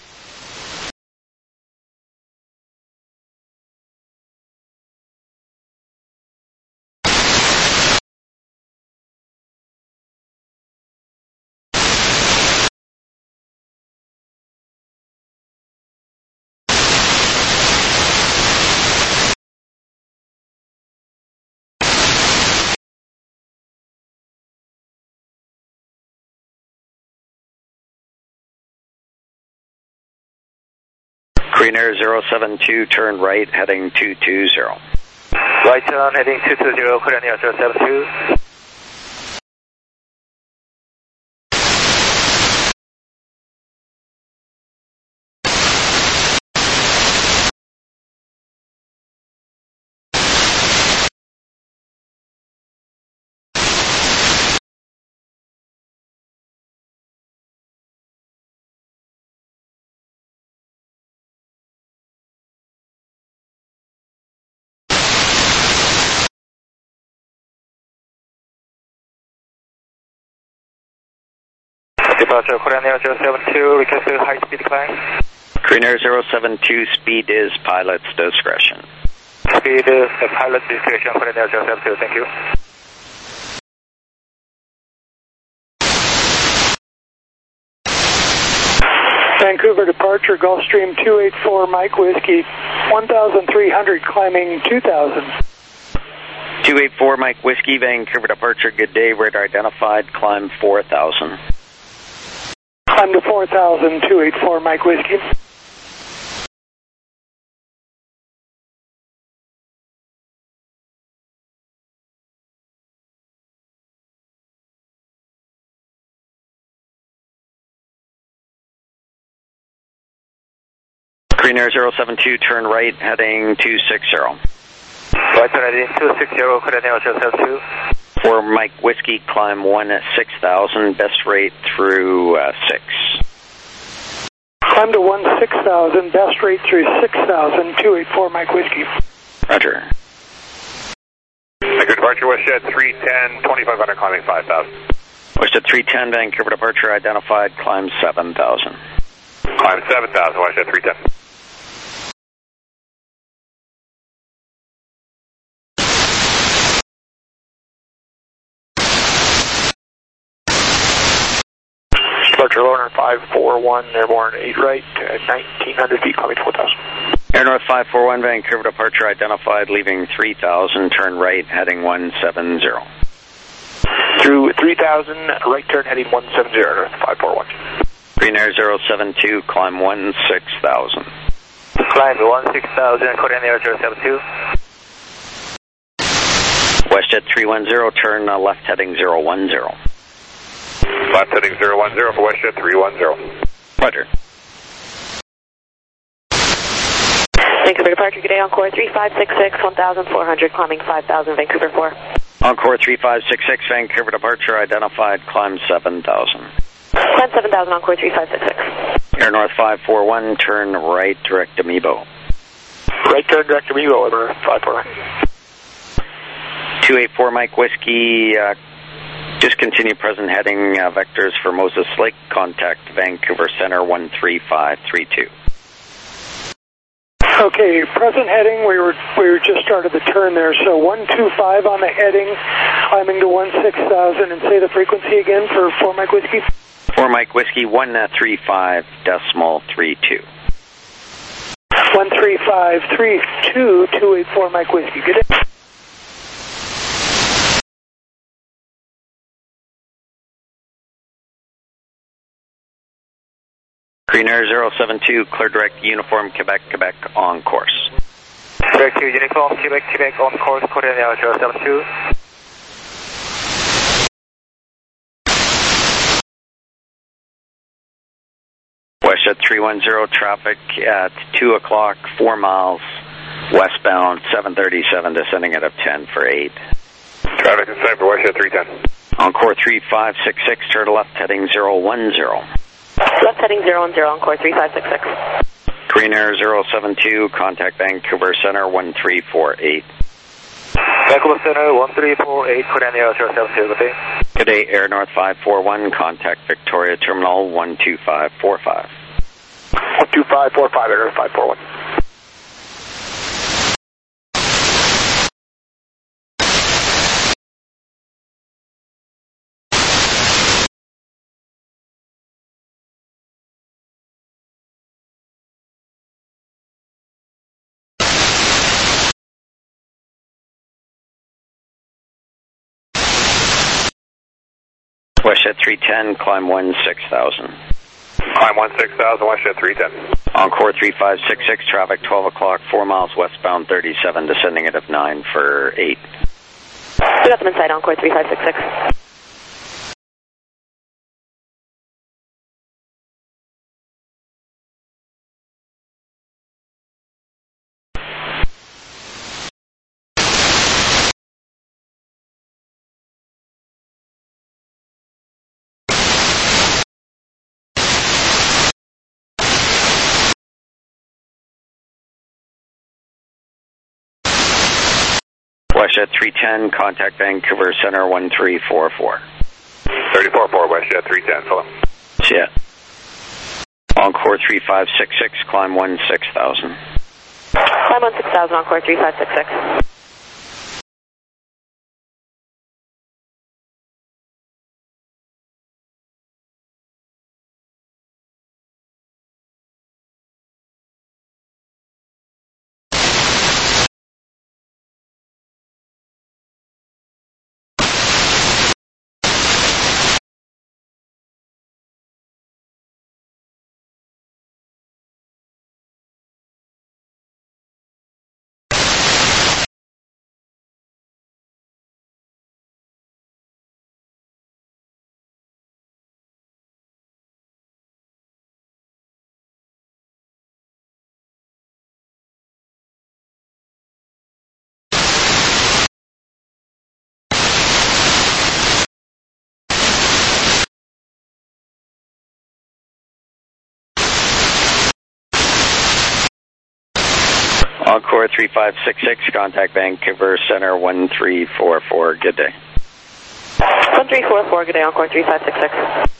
Korean Air zero seven two, turn right, heading two two zero. Right turn, heading two two zero, Korean Air zero seven two. Departure, Korean Air zero seven two, request a high speed climb. Korean Air zero seven two, speed is pilot's discretion. Speed is the pilot's discretion, Korean Air zero seven two, thank you. Vancouver departure, Gulfstream two eight four, Mike Whiskey, one thousand three hundred, climbing two thousand. two eight four, Mike Whiskey, Vancouver departure, good day, radar identified, climb four thousand. Climb to four thousand, two eight four, Mike Whiskey. Korean Air zero seven two, turn right, heading two six zero. Right turn heading two six zero, Korean Air zero seven two. For Mike Whiskey, climb one six thousand, best rate through uh, six. Climb to one six thousand, best rate through six thousand, two eight four, Mike Whiskey. Roger. Vancouver departure, WestJet three ten, twenty-five hundred, climbing five thousand. WestJet three ten, Vancouver departure identified, climb seven thousand. Climb seven thousand, WestJet three ten. Departure Lower five four one, airborne eight right, uh, nineteen hundred feet, climbing four thousand. Air North five four one, Vancouver departure identified, leaving three thousand, turn right, heading one seven zero. Through three thousand, right turn heading one seven zero, North five four one. Green Air zero seven two, climb one six thousand. Climb one six thousand, Korean Air zero seven two. WestJet three one zero, turn uh, left heading zero one zero. Left heading zero one zero for WestJet three one zero. Roger. Vancouver departure, good day, Encore three five six six, one thousand four hundred, climbing five thousand, Vancouver four. Encore three five six six, Vancouver departure identified, climb seven thousand. Climb seven thousand, Encore three five six six. Air North five four one, turn right, direct Amiibo. Right turn, direct Amiibo, over five four one. two eight four, Mike Whiskey, uh, discontinue present heading uh, vectors for Moses Lake, contact Vancouver Center one three five three two. Okay, present heading, we were we were just started the turn there, so one two five on the heading, climbing to one six thousand, and say the frequency again for four Mike Whiskey. four Mike Whiskey, one three five decimal three two. one three five three two, two eight four Mike Whiskey, good day. Green Air zero seven two, clear direct uniform, Quebec, Quebec, on course. Direct to uniform, Quebec, Quebec, on course, Korean Air zero seven two. WestJet three one zero, traffic at two o'clock, four miles, westbound, seven thirty-seven, descending at up ten for eight. Traffic is set for WestJet three ten. Encore three five six six, turn left, heading zero one zero. Left heading zero one zero on core three five six six. Green Air zero seven two, contact Vancouver Center one three four eight. Vancouver Center one three four eight, Korean Air zero seven two, good day. Good day, Air North five four one, contact Victoria Terminal one two five four five. one two five four five, Air North five four one. WestJet three ten, climb one six thousand. Climb one six thousand, WestJet three ten. Encore three five six six, traffic twelve o'clock, four miles westbound thirty-seven, descending at nine for eight. We got them inside Encore three five six six. WestJet three ten, contact Vancouver Center one three four four. three four four, WestJet three ten, fill him. Yeah. Encore three five six six, climb one six thousand. Climb one six thousand, Encore three five six six. Encore three five six six, contact Vancouver Center one three four four. Good day. one three four four, good day, Encore three five six six.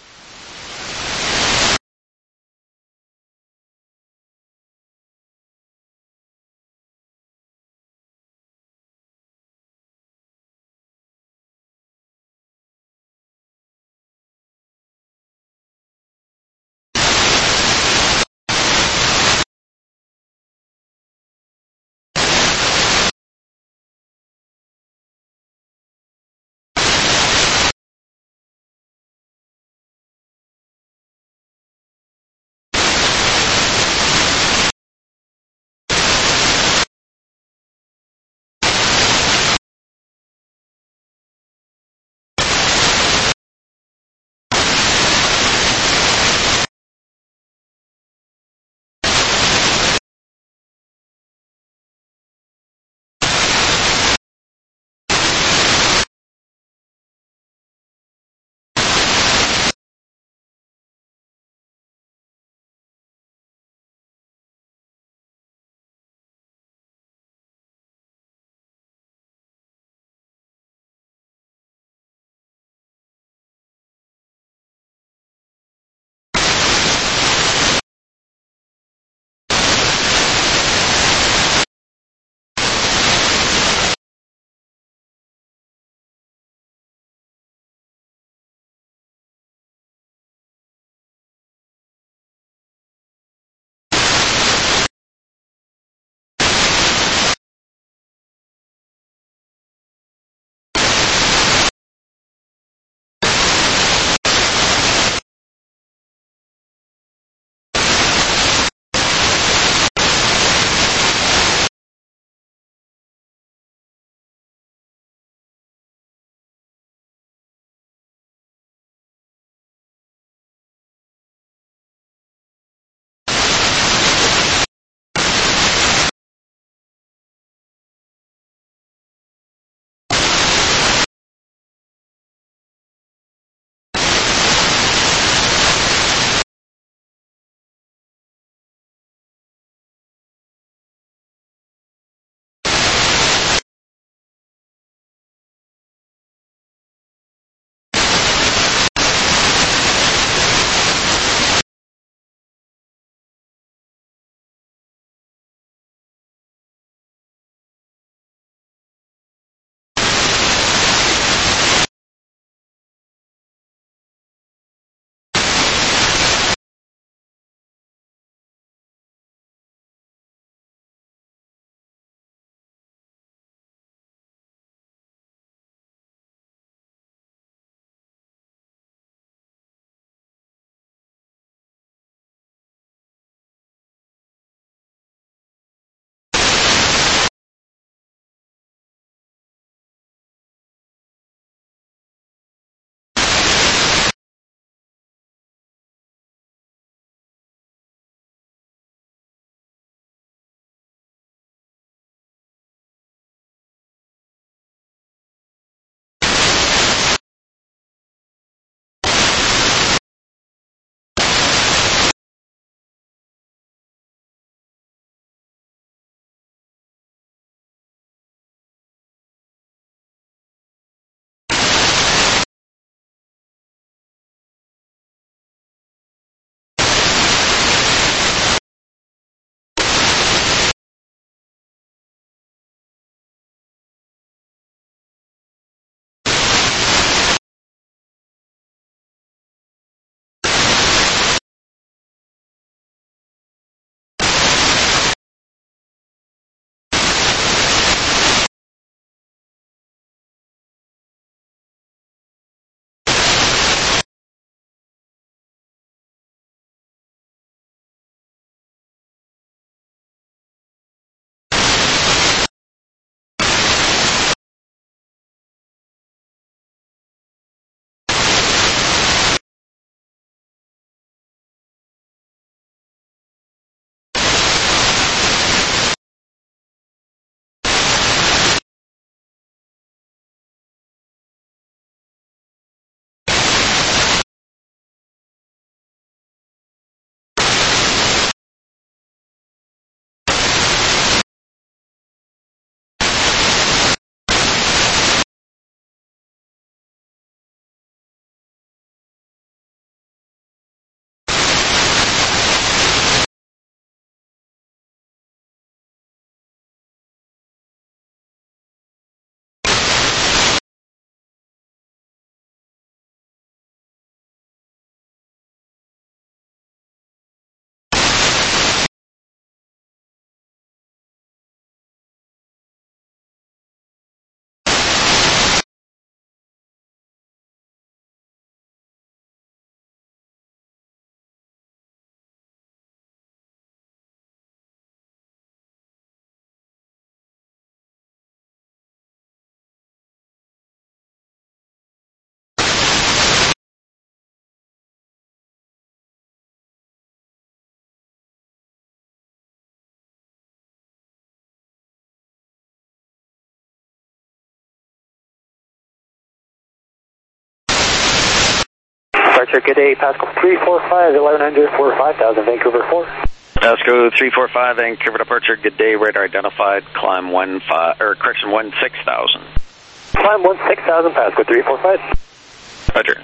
Departure, good day, Pascal three four five, eleven hundred for five thousand, Vancouver four. Pasco three four five, Vancouver departure, good day, radar identified, climb one five, or correction, one six thousand. Climb one six thousand, Pasco three four five. Roger.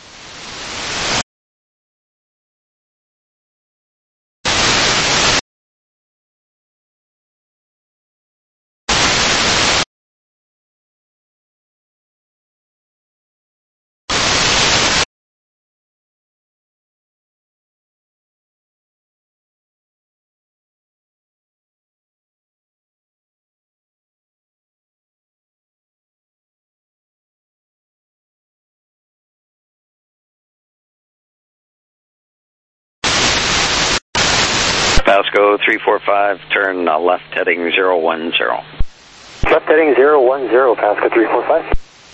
Pasco three four five, turn uh, left heading zero one zero. Left heading zero one zero, Pasco three four five.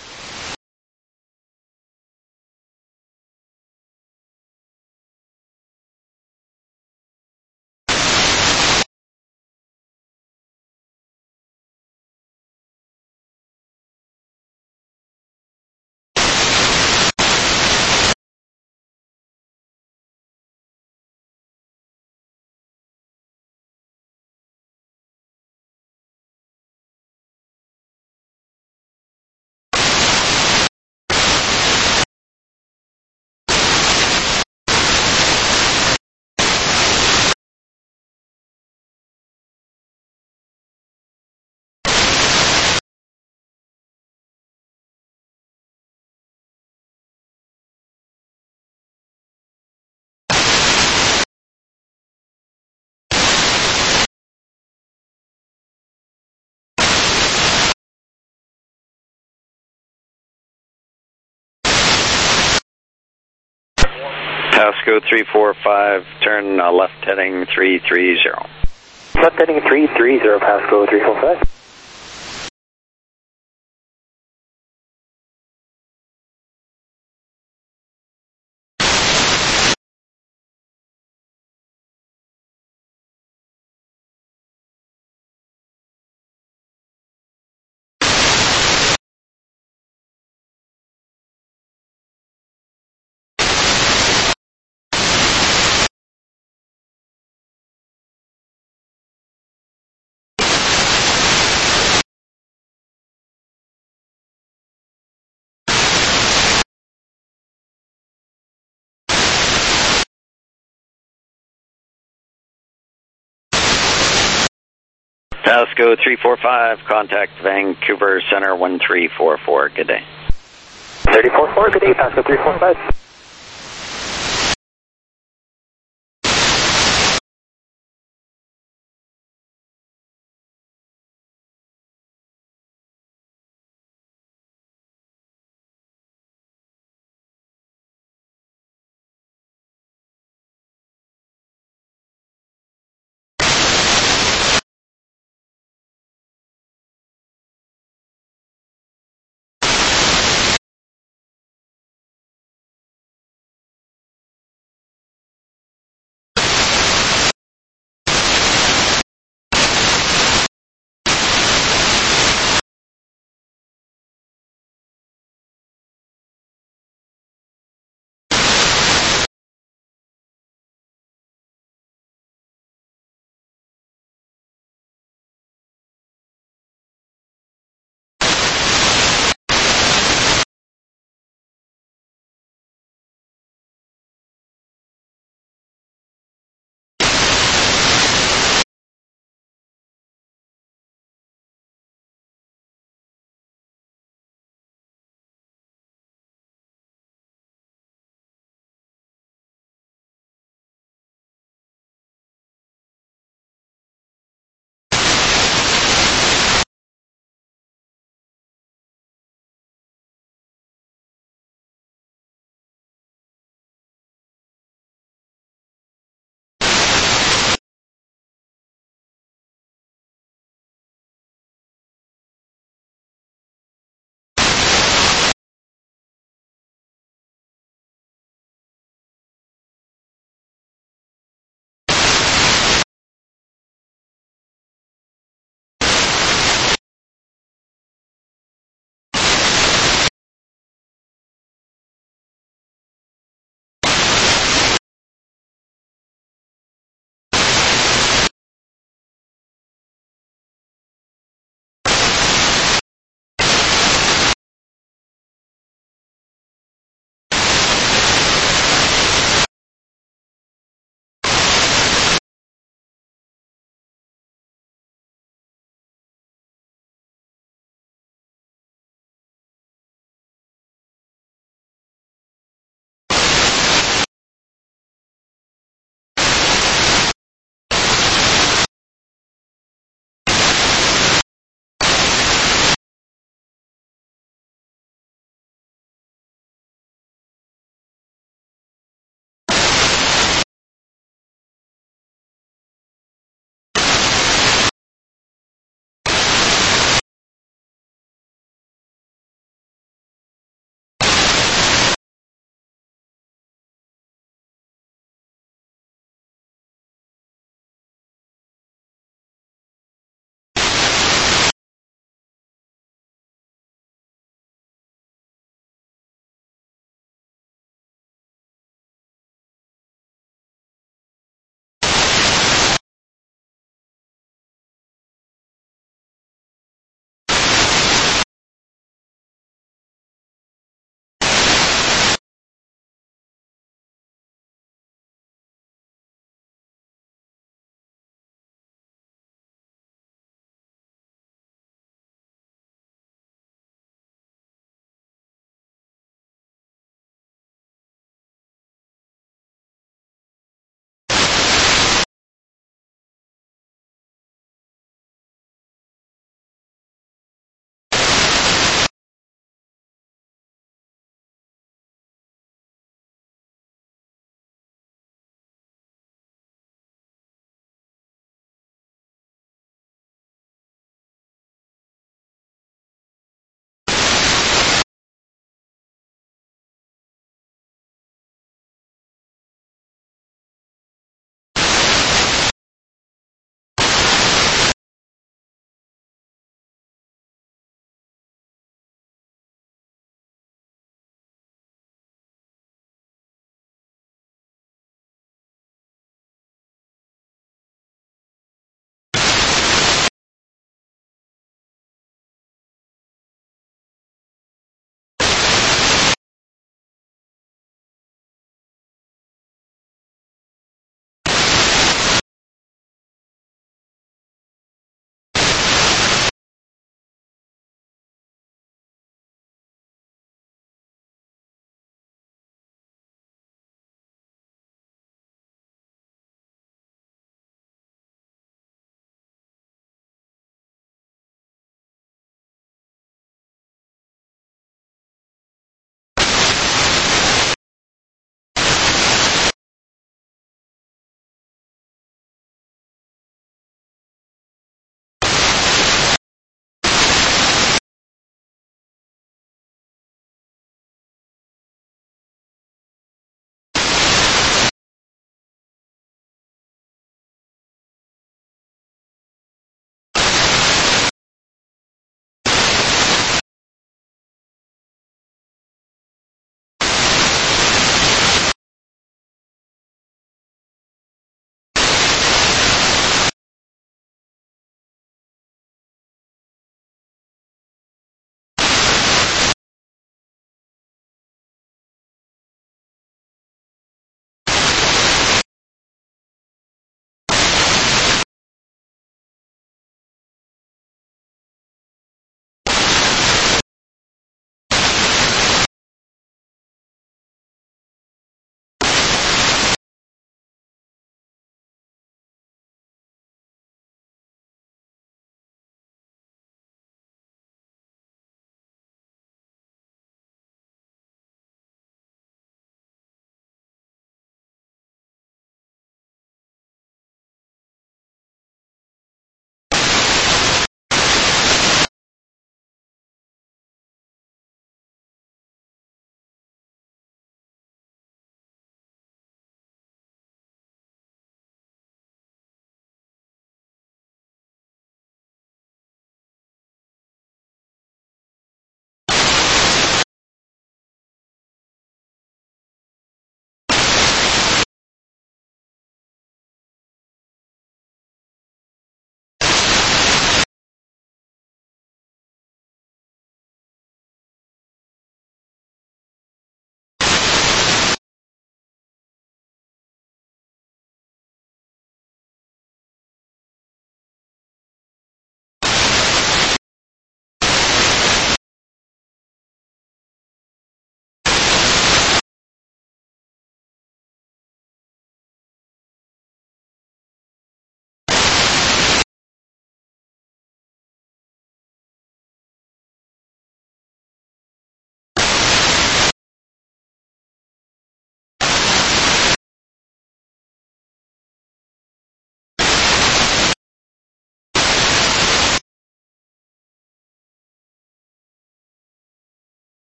Pasco three four five, turn uh, left heading three three zero. Left heading three three zero, Pasco three four five. Pasco three four five, contact Vancouver Center one three four four, good day. thirty four four, good day, Pasco three four five.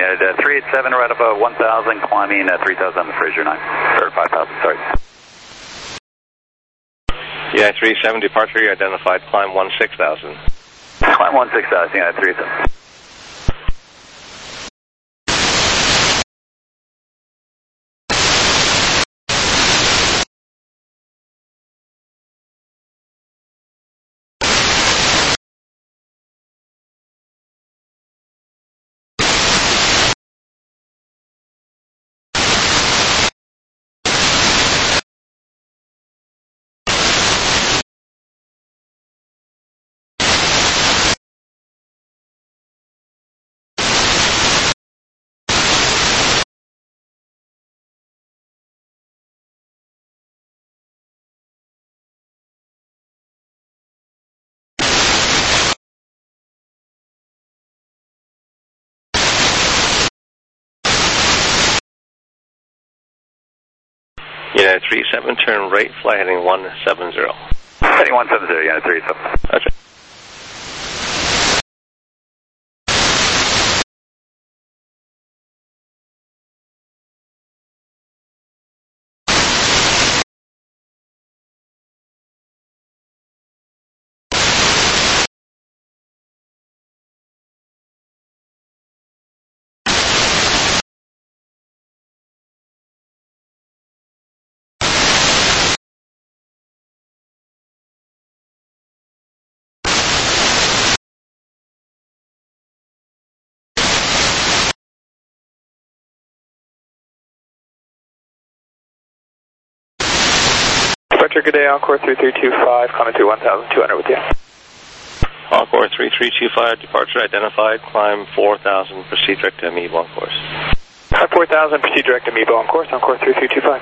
United uh, three eight seven, right above one thousand, climbing uh, three thousand on the Fraser nine, or five thousand, sorry. United three seven, departure, you identified, climb one six thousand. Climb one six thousand, United three eight seven. United three seven, turn right, fly heading one seven zero. Heading one seven zero, United three seven. Roger. Departure, good day, Encore three three two five, coming through one thousand two hundred with you. Encore three three two five, departure identified, climb four thousand, proceed direct to Amoeba on course. four thousand, proceed direct to Amoeba on course, Encore three three two five.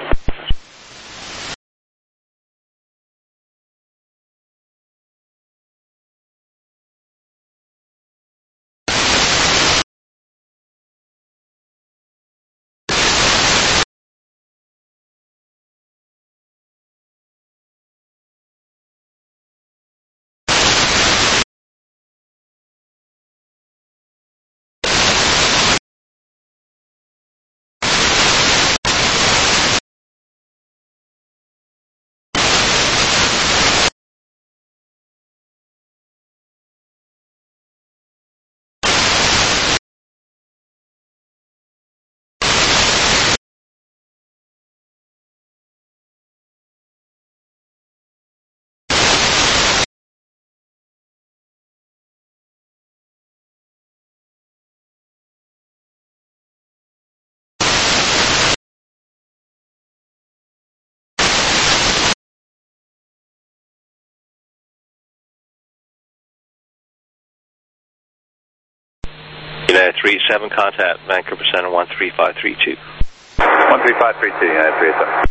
United three seven, contact Vancouver Center one three five three two. one three five three two, United three eight seven.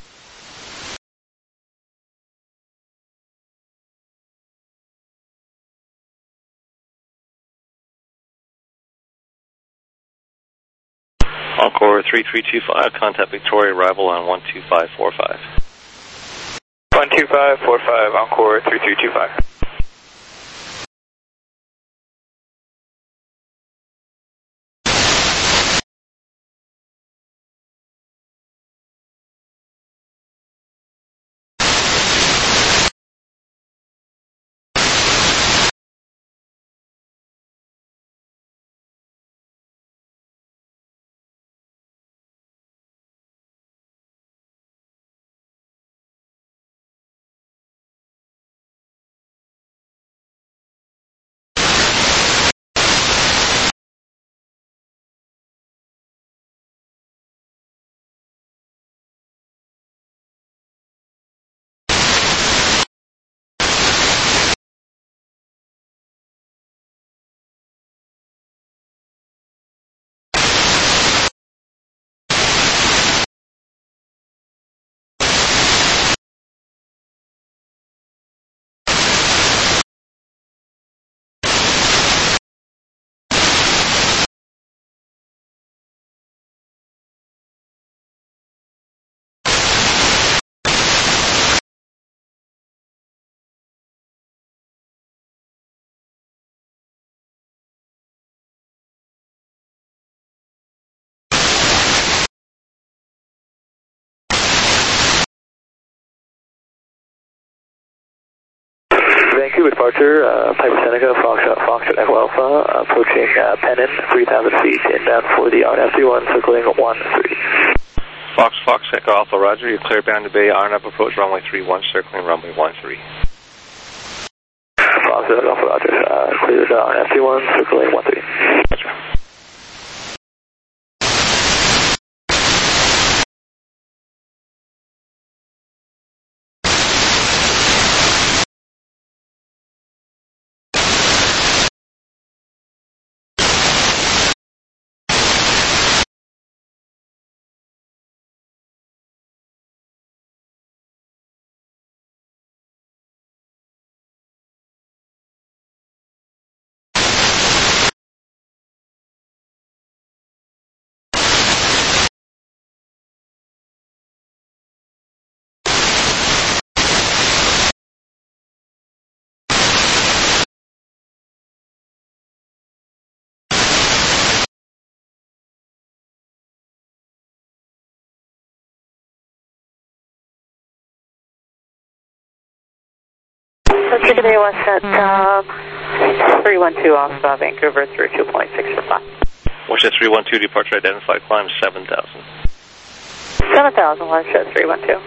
Encore three three two five, contact Victoria, arrival on one two five four five. one two five four five, Encore three three two five. Vancouver departure, uh, Piper Seneca, Foxtrot, Foxtrot Echo Alpha, approaching uh, Pennon, three thousand feet, inbound for the R N F one, circling one three. Fox, Fox, Echo Alpha, Roger. You're clear bound to Bay, R N F approach, runway three one, circling runway one three. Fox, Echo Alpha, Roger. Uh, cleared uh, R N F one, circling one three. Roger. Today was at uh, three one two off uh, Vancouver through two point six for five. Watch at three one two, departure identified, climb seven thousand. seven thousand, watch at three one two.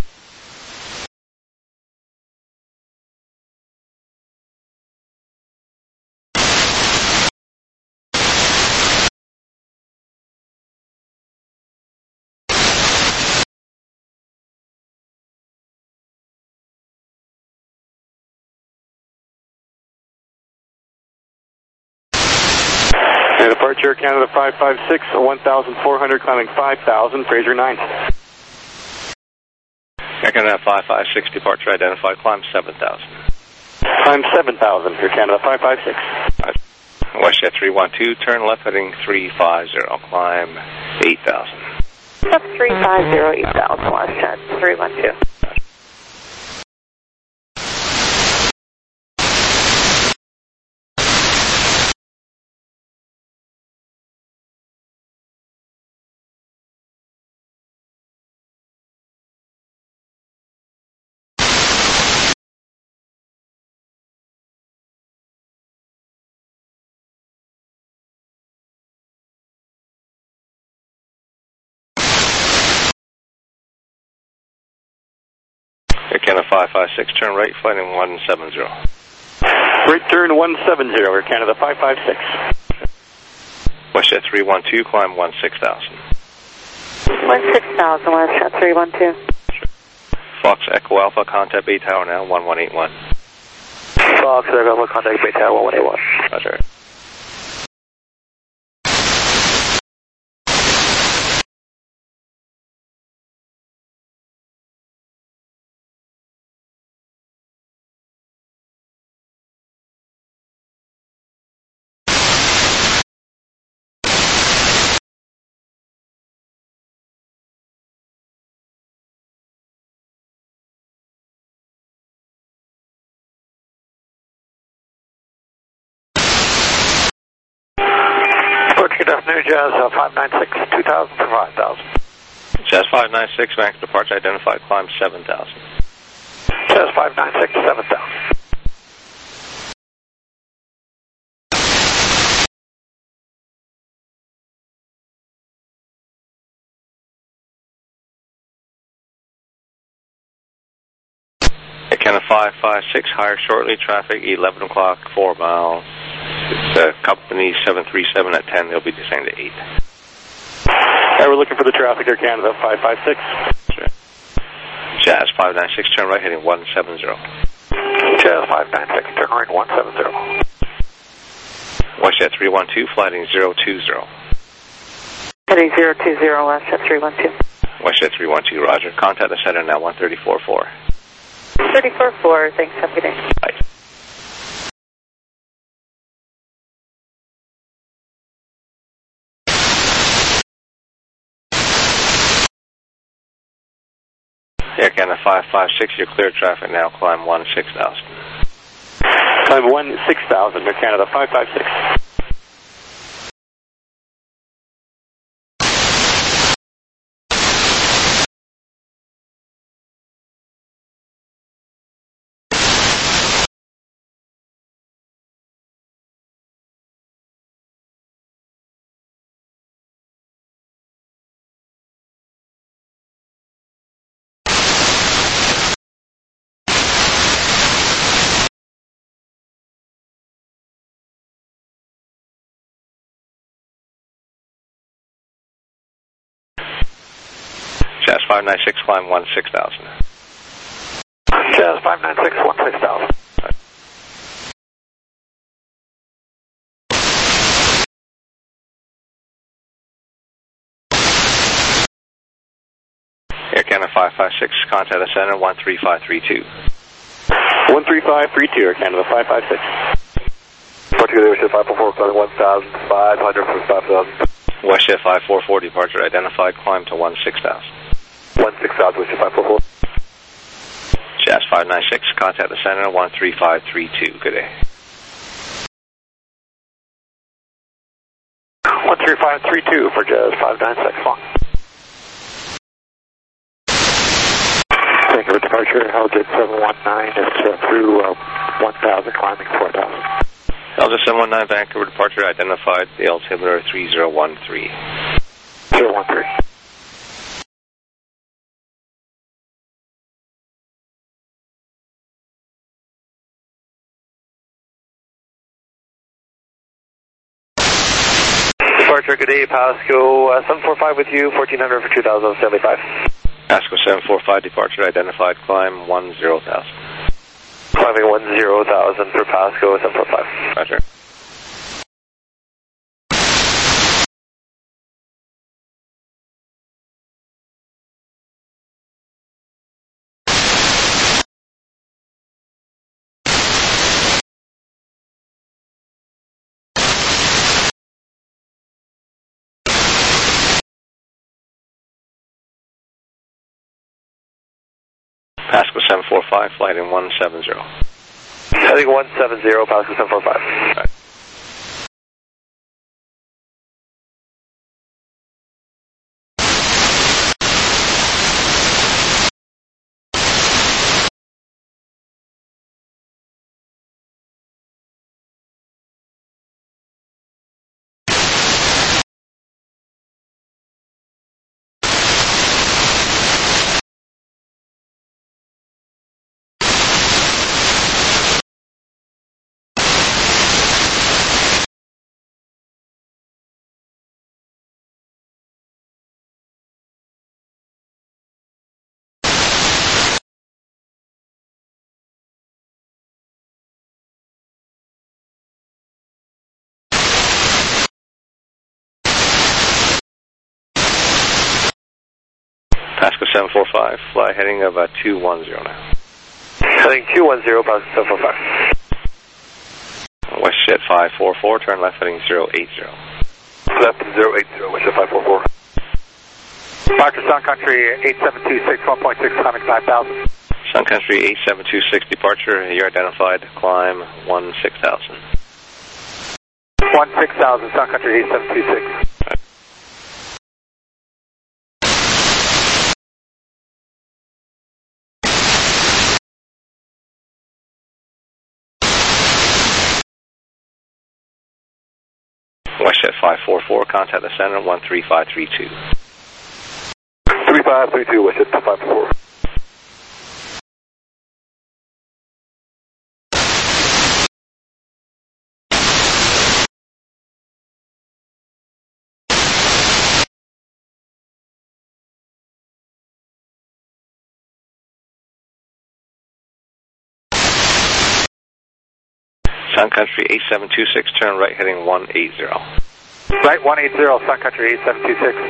Departure Canada five five six, one thousand four hundred, climbing five thousand, Fraser nine. Air Canada five five six, departure identified, climb seven thousand. Climb seven thousand, Air Canada five five six. WestJet three one two, turn left heading three five zero, climb eight thousand. That's three five zero, eight thousand, WestJet three one two. Air Canada five five six, turn right, flighting one seven zero. Right turn one seven zero, Air Canada five five six. WestJet three one two, climb one six thousand. one six thousand, WestJet three one two. Fox Echo Alpha, contact Bay Tower now, one one eight one. Fox Echo Alpha, contact Bay Tower, one one eight one. Roger. Good afternoon, Jazz uh, five nine six, two thousand for five thousand. Jazz five nine six, Vancouver departure identified, climb seven thousand. Jazz five nine six, seven thousand. Air Canada five five six, hire shortly, traffic eleven o'clock, four miles. It's uh, company seven three seven at ten, they'll be descending to eight. Yeah, we're looking for the traffic, Air Canada five five six. Sure. Jazz five nine six, turn right heading one seven zero. Jazz five nine six, turn right one seven zero. WestJet three one two, flighting zero two zero. Heading zero two zero, WestJet three one two. WestJet three one two, roger. Contact the center now, one thirty four four. thirty four four, thanks, have a good day. Bye. Air Canada five five six, you're clear traffic now, climb one six thousand. Climb one six thousand, Air Canada five five six. five nine six, climb one six thousand. Jazz five nine six, one six thousand. Air Canada five five six, contact the center, one three five three two. one three five three two, Air Canada five five six. Portugal Airship five four four, climbing one thousand five hundred for five thousand. Westjet five four four, departure identified, climb to one six thousand. one six thousand, Westjet five four four. Jazz five nine six, contact the center, one three five three two. Good day. one three five three two for Jazz five nine six, long. Thank you for departure, Heljet seven one nine, it's uh, through uh, one thousand, climbing four thousand. Heljet seven one nine, Vancouver departure identified, the altimeter three zero one three. zero one three. Departure, good day, Pasco uh, seven four five with you, fourteen hundred for two thousand seventy-five. Pasco seven four five, departure identified, climb one zero thousand. Climbing one zero thousand for Pasco seven four five. Roger. Pasco seven four five, flight in one seven zero. Heading one seven zero, Pasco seven four five. Right. Pasco seven four five, fly heading of uh, two one zero now. Heading two one zero, Pasco seven four five. Westjet five four four, turn left heading zero eight zero. Left zero eight zero, Westjet five four four. Departure Sun Country eight seven two six, one point six, climbing five thousand. Sun Country eight seven two six, departure, you're identified, climb one six thousand. one six thousand, Sun Country eight seven two six. Right. Westjet five four four, contact the center, one three five three two. three five three two, Westjet five four four. Sun Country eight seven two six, turn right heading one eight zero. Right, one eight zero, Sun Country eight seven two six.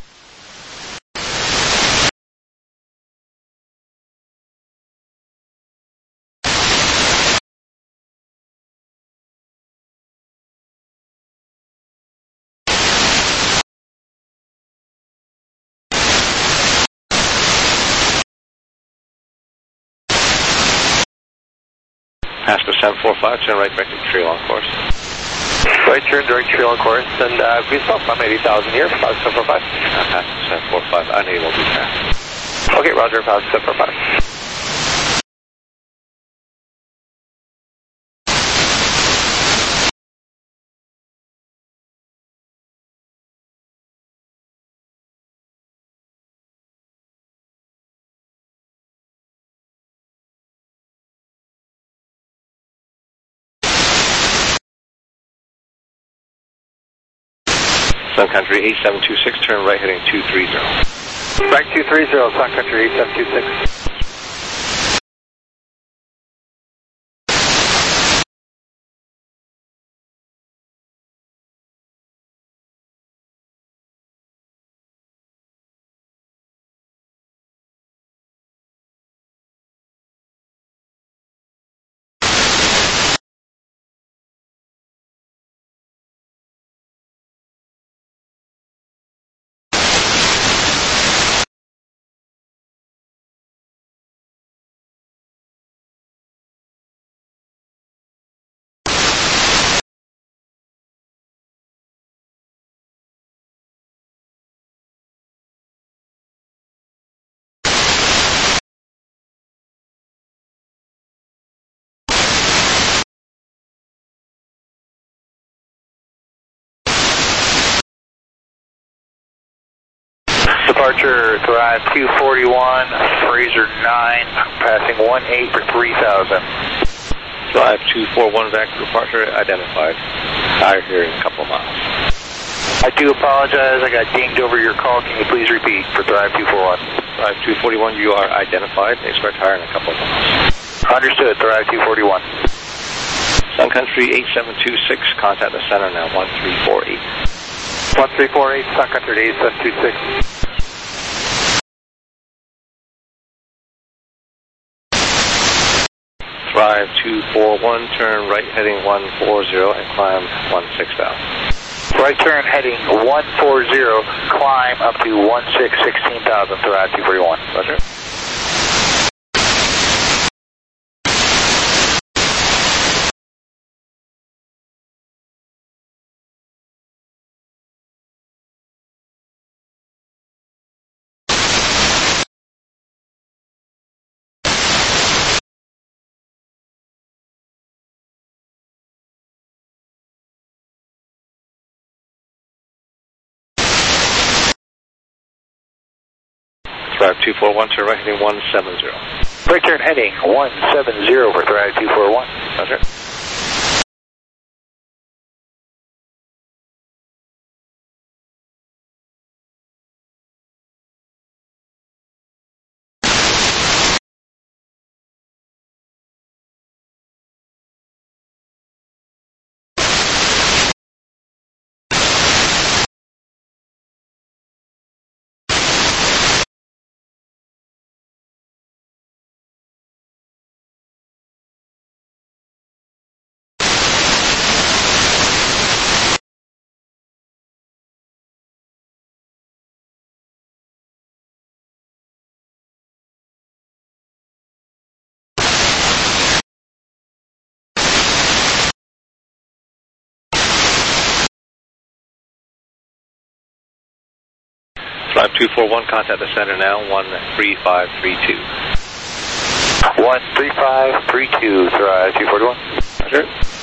Pasco seven four five, turn right direct to trail on course. Right turn, direct trail on course, and uh, please stop, I'm eighty thousand here, Pasco seven four five. Uh, Pasco seven four five, unable to pass. Okay, roger, Pasco seven four five. Sun Country eight seven two six, turn right heading two three zero. Back two three zero, Sun Country eight seven two six. Departure Drive two forty-one, Fraser nine, passing one eight for three thousand. Drive two forty-one, back to departure, identified. Out here in a couple of miles. I do apologize, I got dinged over your call. Can you please repeat for Drive two forty-one? Drive two forty-one, you are identified. Expect higher in a couple of miles. Understood, Drive two forty-one. Sun Country eight seven two six, contact the center now, one three four eight. one three four eight, Sun Country eight seven two six. Drive two four one, turn right heading one four zero and climb one six thousand. Right turn heading one four zero, climb up to one six sixteen thousand, Drive two forty-one. Roger. Drive two four one, turn right heading one seven zero. Right turn heading one seven zero for Drive two four one. Roger. Drive two four one, contact the center now, one three five three two. one three five three two, Drive two forty-one. Roger.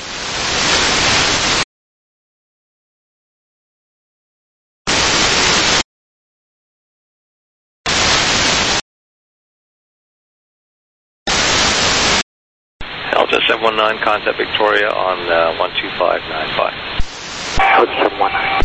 Delta seven one nine, contact Victoria on uh, one two five nine five. Delta seven one nine.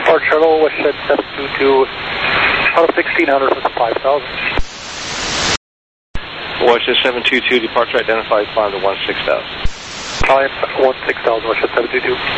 Depart shuttle, WestJet seven two two, out of sixteen hundred with five thousand. WestJet seven two two, departure identified, climb to one six thousand. Climb one six thousand, WestJet seven two two.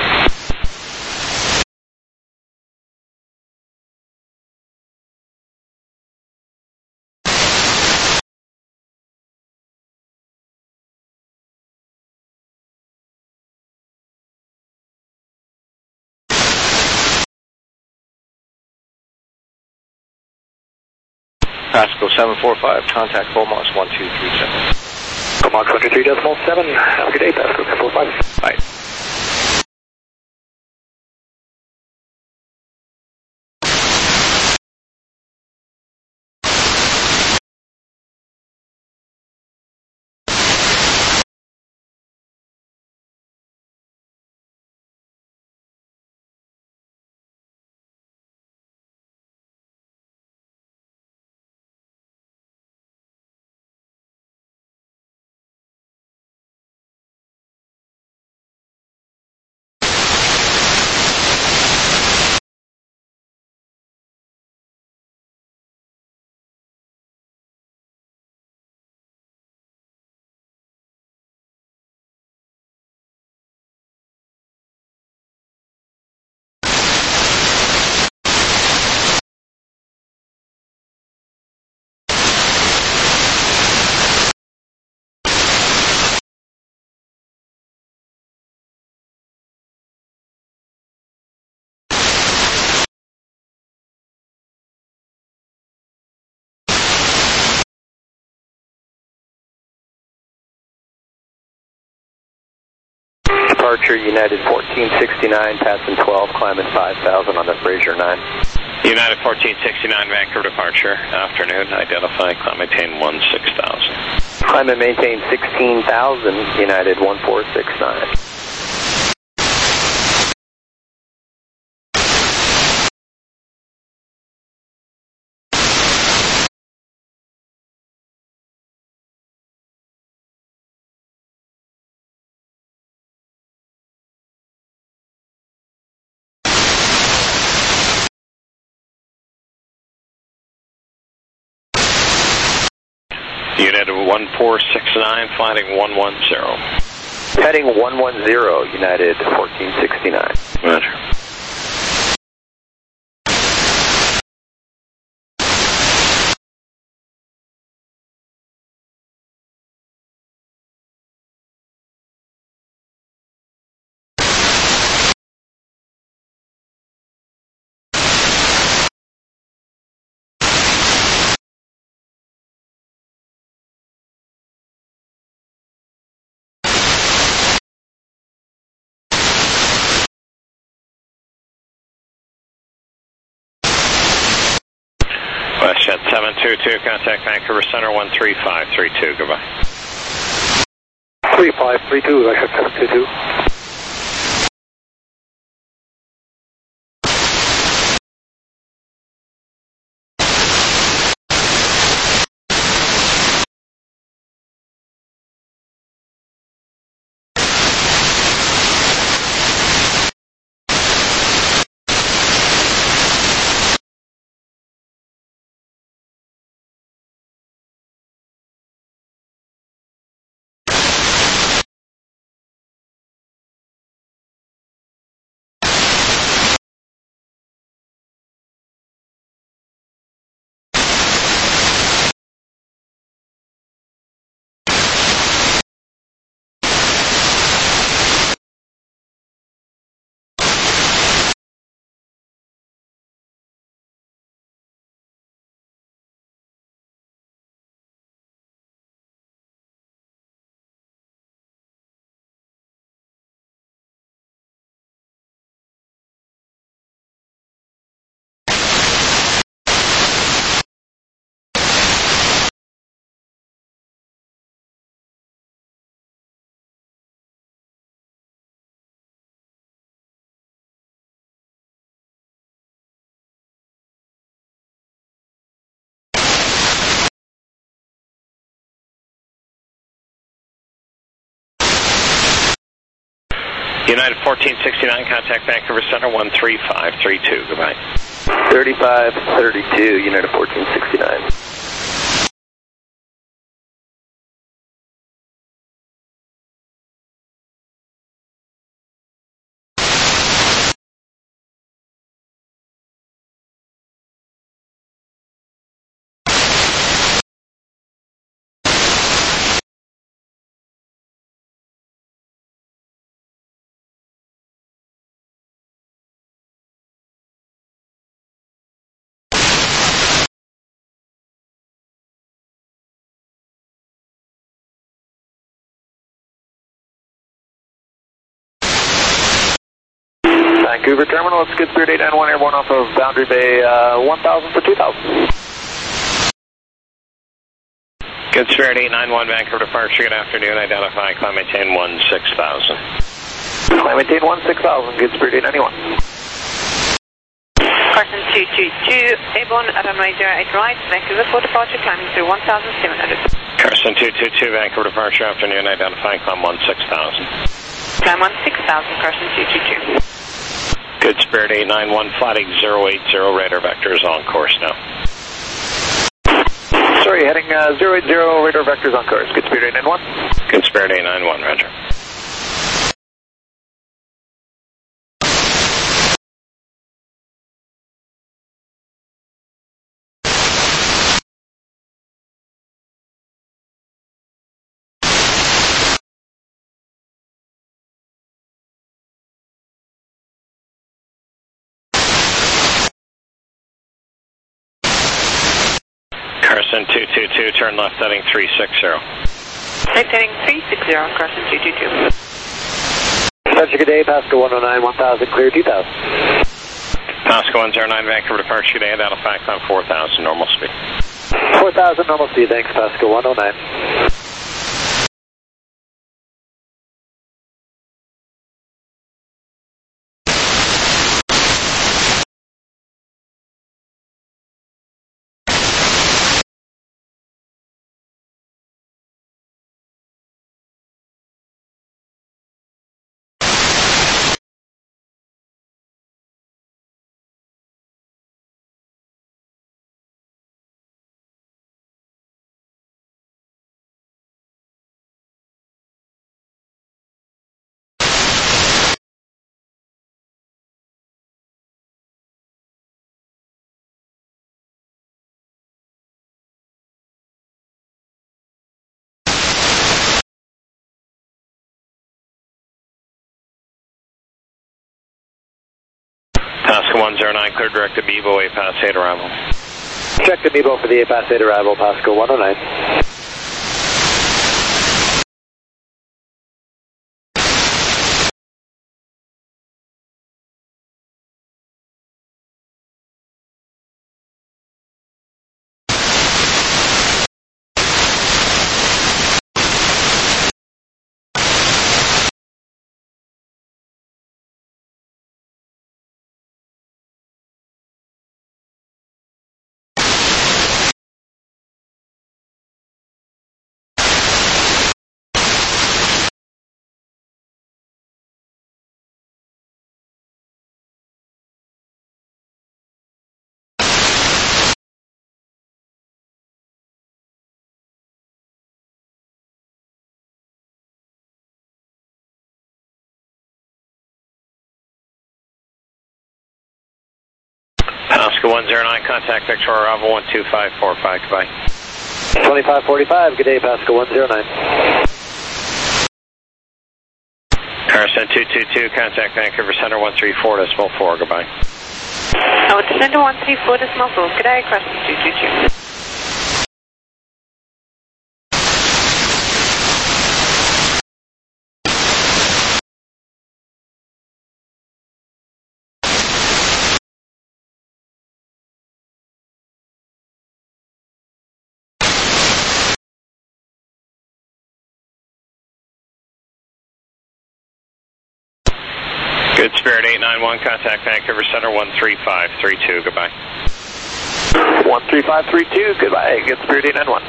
Pasco seven four five, contact Comox one two three seven. Comox one two three decimal seven, have a good day, Pasco seven four five. Bye. Departure United fourteen sixty-nine, passing twelve, climbing five thousand on the Fraser nine. United fourteen sixty-nine, Vancouver departure, afternoon, identify, climb maintain one six thousand. Climb and maintain sixteen thousand, United one four six nine. United one four six nine, flying one one zero. Heading one one zero, United fourteen sixty-nine. Roger. WestJet seven two two, contact Vancouver Center one three five three two, goodbye. three five three two, WestJet seven two two. United fourteen sixty-nine, contact Vancouver Center one three five three two. Goodbye. thirty-five thirty-two, United fourteen sixty-nine. Vancouver Terminal, it's Good Spirit eight nine one, airborne off of Boundary Bay, uh, one thousand for two thousand. Good Spirit eight nine one, Vancouver departure, good afternoon, identify, climb maintain one six thousand. Climb maintain one six thousand, Good Spirit eight nine one. Carson two two two, airborne, runway zero eight right, Vancouver for departure, climbing through one thousand seven hundred. Carson two two two, Vancouver departure, afternoon, identify, climb one six thousand. Climb one six thousand, Carson two two two. Good Spirit eight nine one, flight zero eight zero, radar vectors on course now. Sorry, heading uh, zero eight zero, radar vectors on course. Good Spirit eight nine one. Good Spirit eight nine one, roger. Carson two two two, turn left heading three six zero. Left heading three six zero, Carson two two two. Departure, good day, Pasco one oh nine, one thousand, clear two thousand. Pasco one oh nine, Vancouver departure, good day, identify, climb four thousand, normal speed. four thousand, normal speed, thanks, Pasco one oh nine. Pasco one oh nine, clear direct to Bevo, eight past eight arrival. Check the Bevo for the eight past eight arrival, Pasco one oh nine. Pasco one oh nine, contact Victoria arrival one two five four five, goodbye. twenty-five forty-five, good day, Pasco one oh nine. Carson two two two, contact Vancouver Center one three four decimal four, goodbye. Oh, it's Center one three four decimal four, good day, Carson two two two. Good Spirit eight nine one, contact Vancouver Center one three five three two, goodbye. one three five three two, goodbye, Good Spirit eight nine one.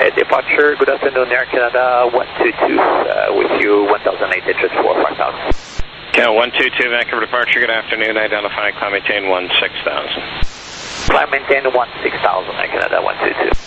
Okay, departure, good afternoon, Air Canada one two two, uh, with you one thousand eight inches for five thousand. Cal one two two, Vancouver departure, good afternoon, identify, climb maintain one six thousand. Climb maintain one six thousand, Air Canada one two two.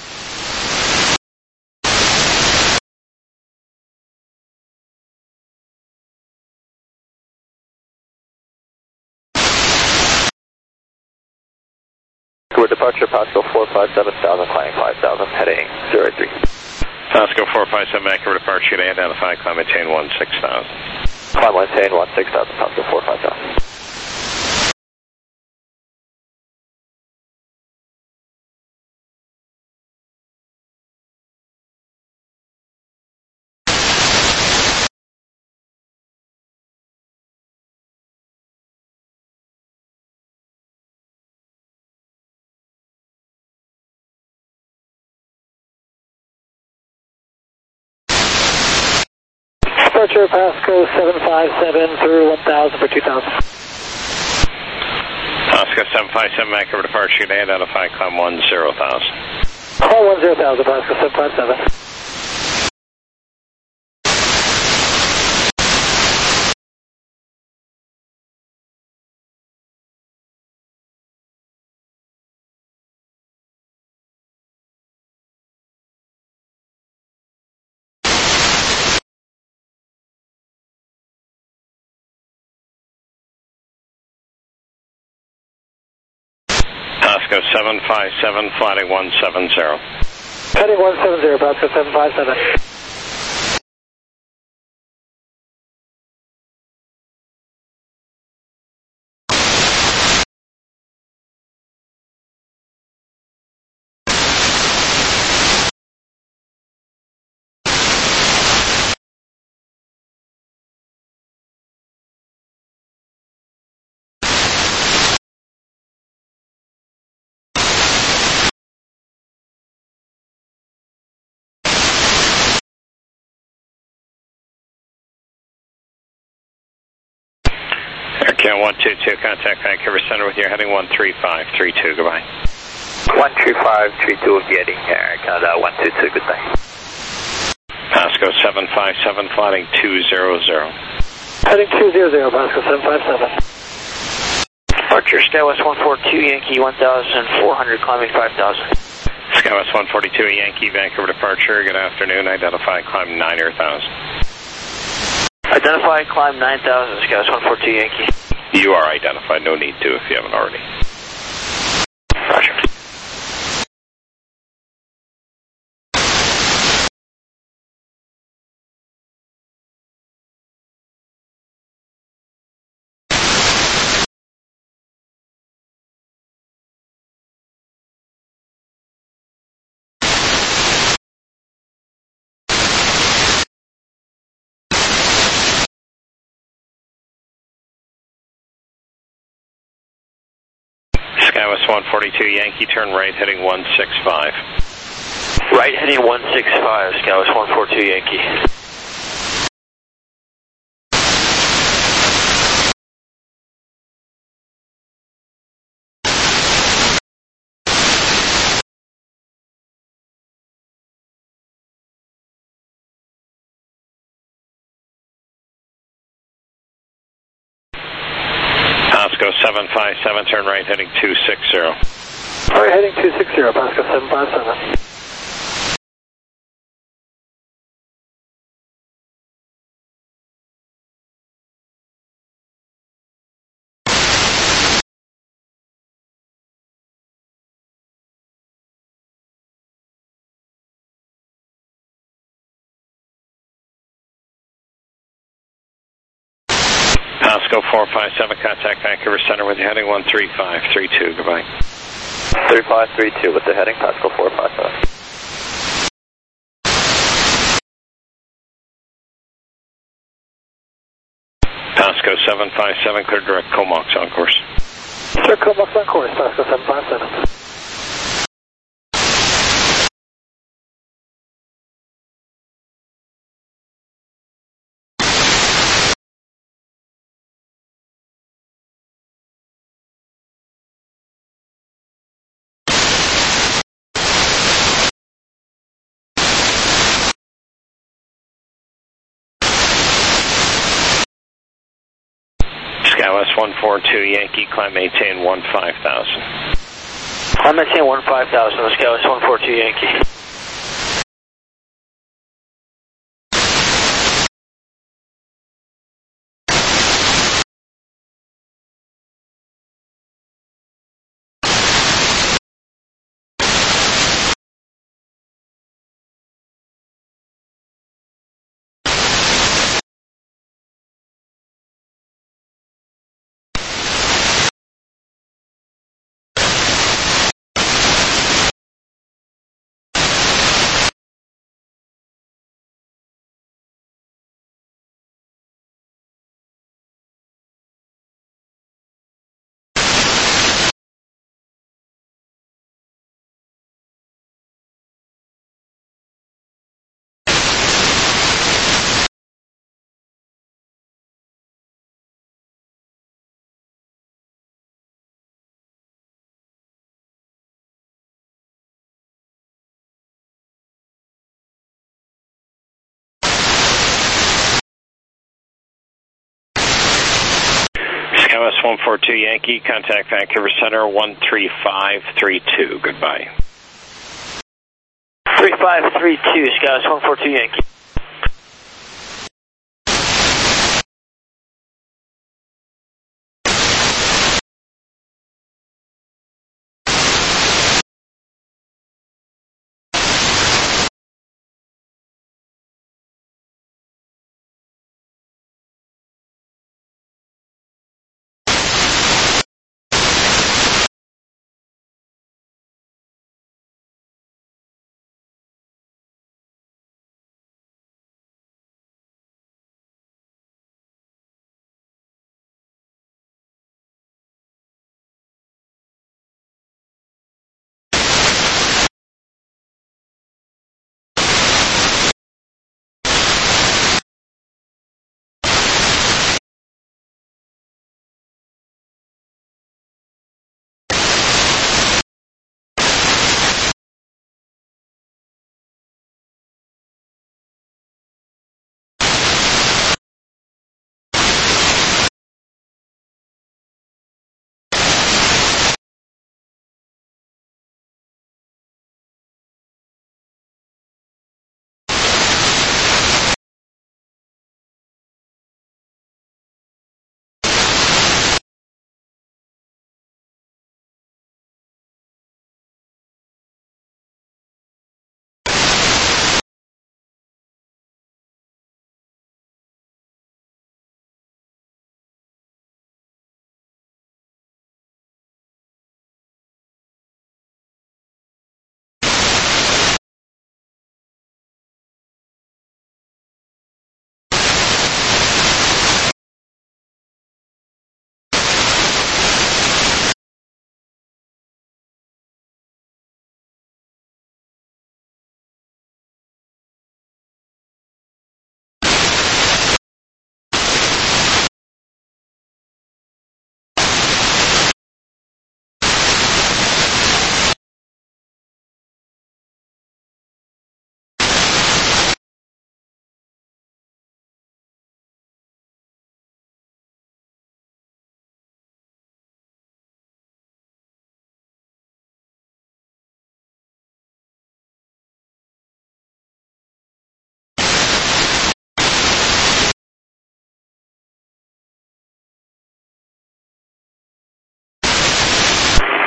Vancouver departure, Pasco four five seven thousand, climbing five thousand, heading zero three. Pasco four five seven, Vancouver departure, today identify, climb maintain one six thousand. Climb maintain one six thousand, Pasco four five seven. Departure Pasco seven five seven through one thousand for two thousand. Pasco seven five seven, Vancouver departure, today identify, climb one zero thousand. Call one zero thousand, Pasco seven five seven. Pasco seven five seven, flighting one seven zero. Heading one seven zero, Pasco seven five seven. Air Canada one two two, contact Vancouver Center with your heading one three five three two, goodbye. one three five three two with the heading Air Canada one two two, goodbye. Pasco seven five seven, flighting two zero zero. Heading two zero zero, Pasco seven five seven. Departure, Skywest one four two, Yankee one thousand four hundred, climbing five thousand. Skywest one forty-two, Yankee, Vancouver departure, good afternoon, identify, climb nine thousand. Identify, climb nine thousand, Skywest one four two, Yankee. You are identified, no need to if you haven't already. Roger. Skywest one forty-two, Yankee, turn right, heading one six five. Right, heading one six five, Skywest one four two, Yankee. Pasco seven five seven, turn right, heading two six zero. All right, heading two six zero, Pasco seven five seven. Pasco four five seven, contact Vancouver Center with your heading one three five three two, goodbye. three five three two with the heading Pasco four five seven. Pasco seven five seven, clear direct Comox on course. Sir, Comox on course, Pasco seven five seven. Skywest one four two Yankee, climb maintain one five thousand. Climb maintain one five thousand, Skywest one four two Yankee. Skywest one four two Yankee, contact Vancouver Center one three five three two. Goodbye. three five three two, Skywest one four two Yankee.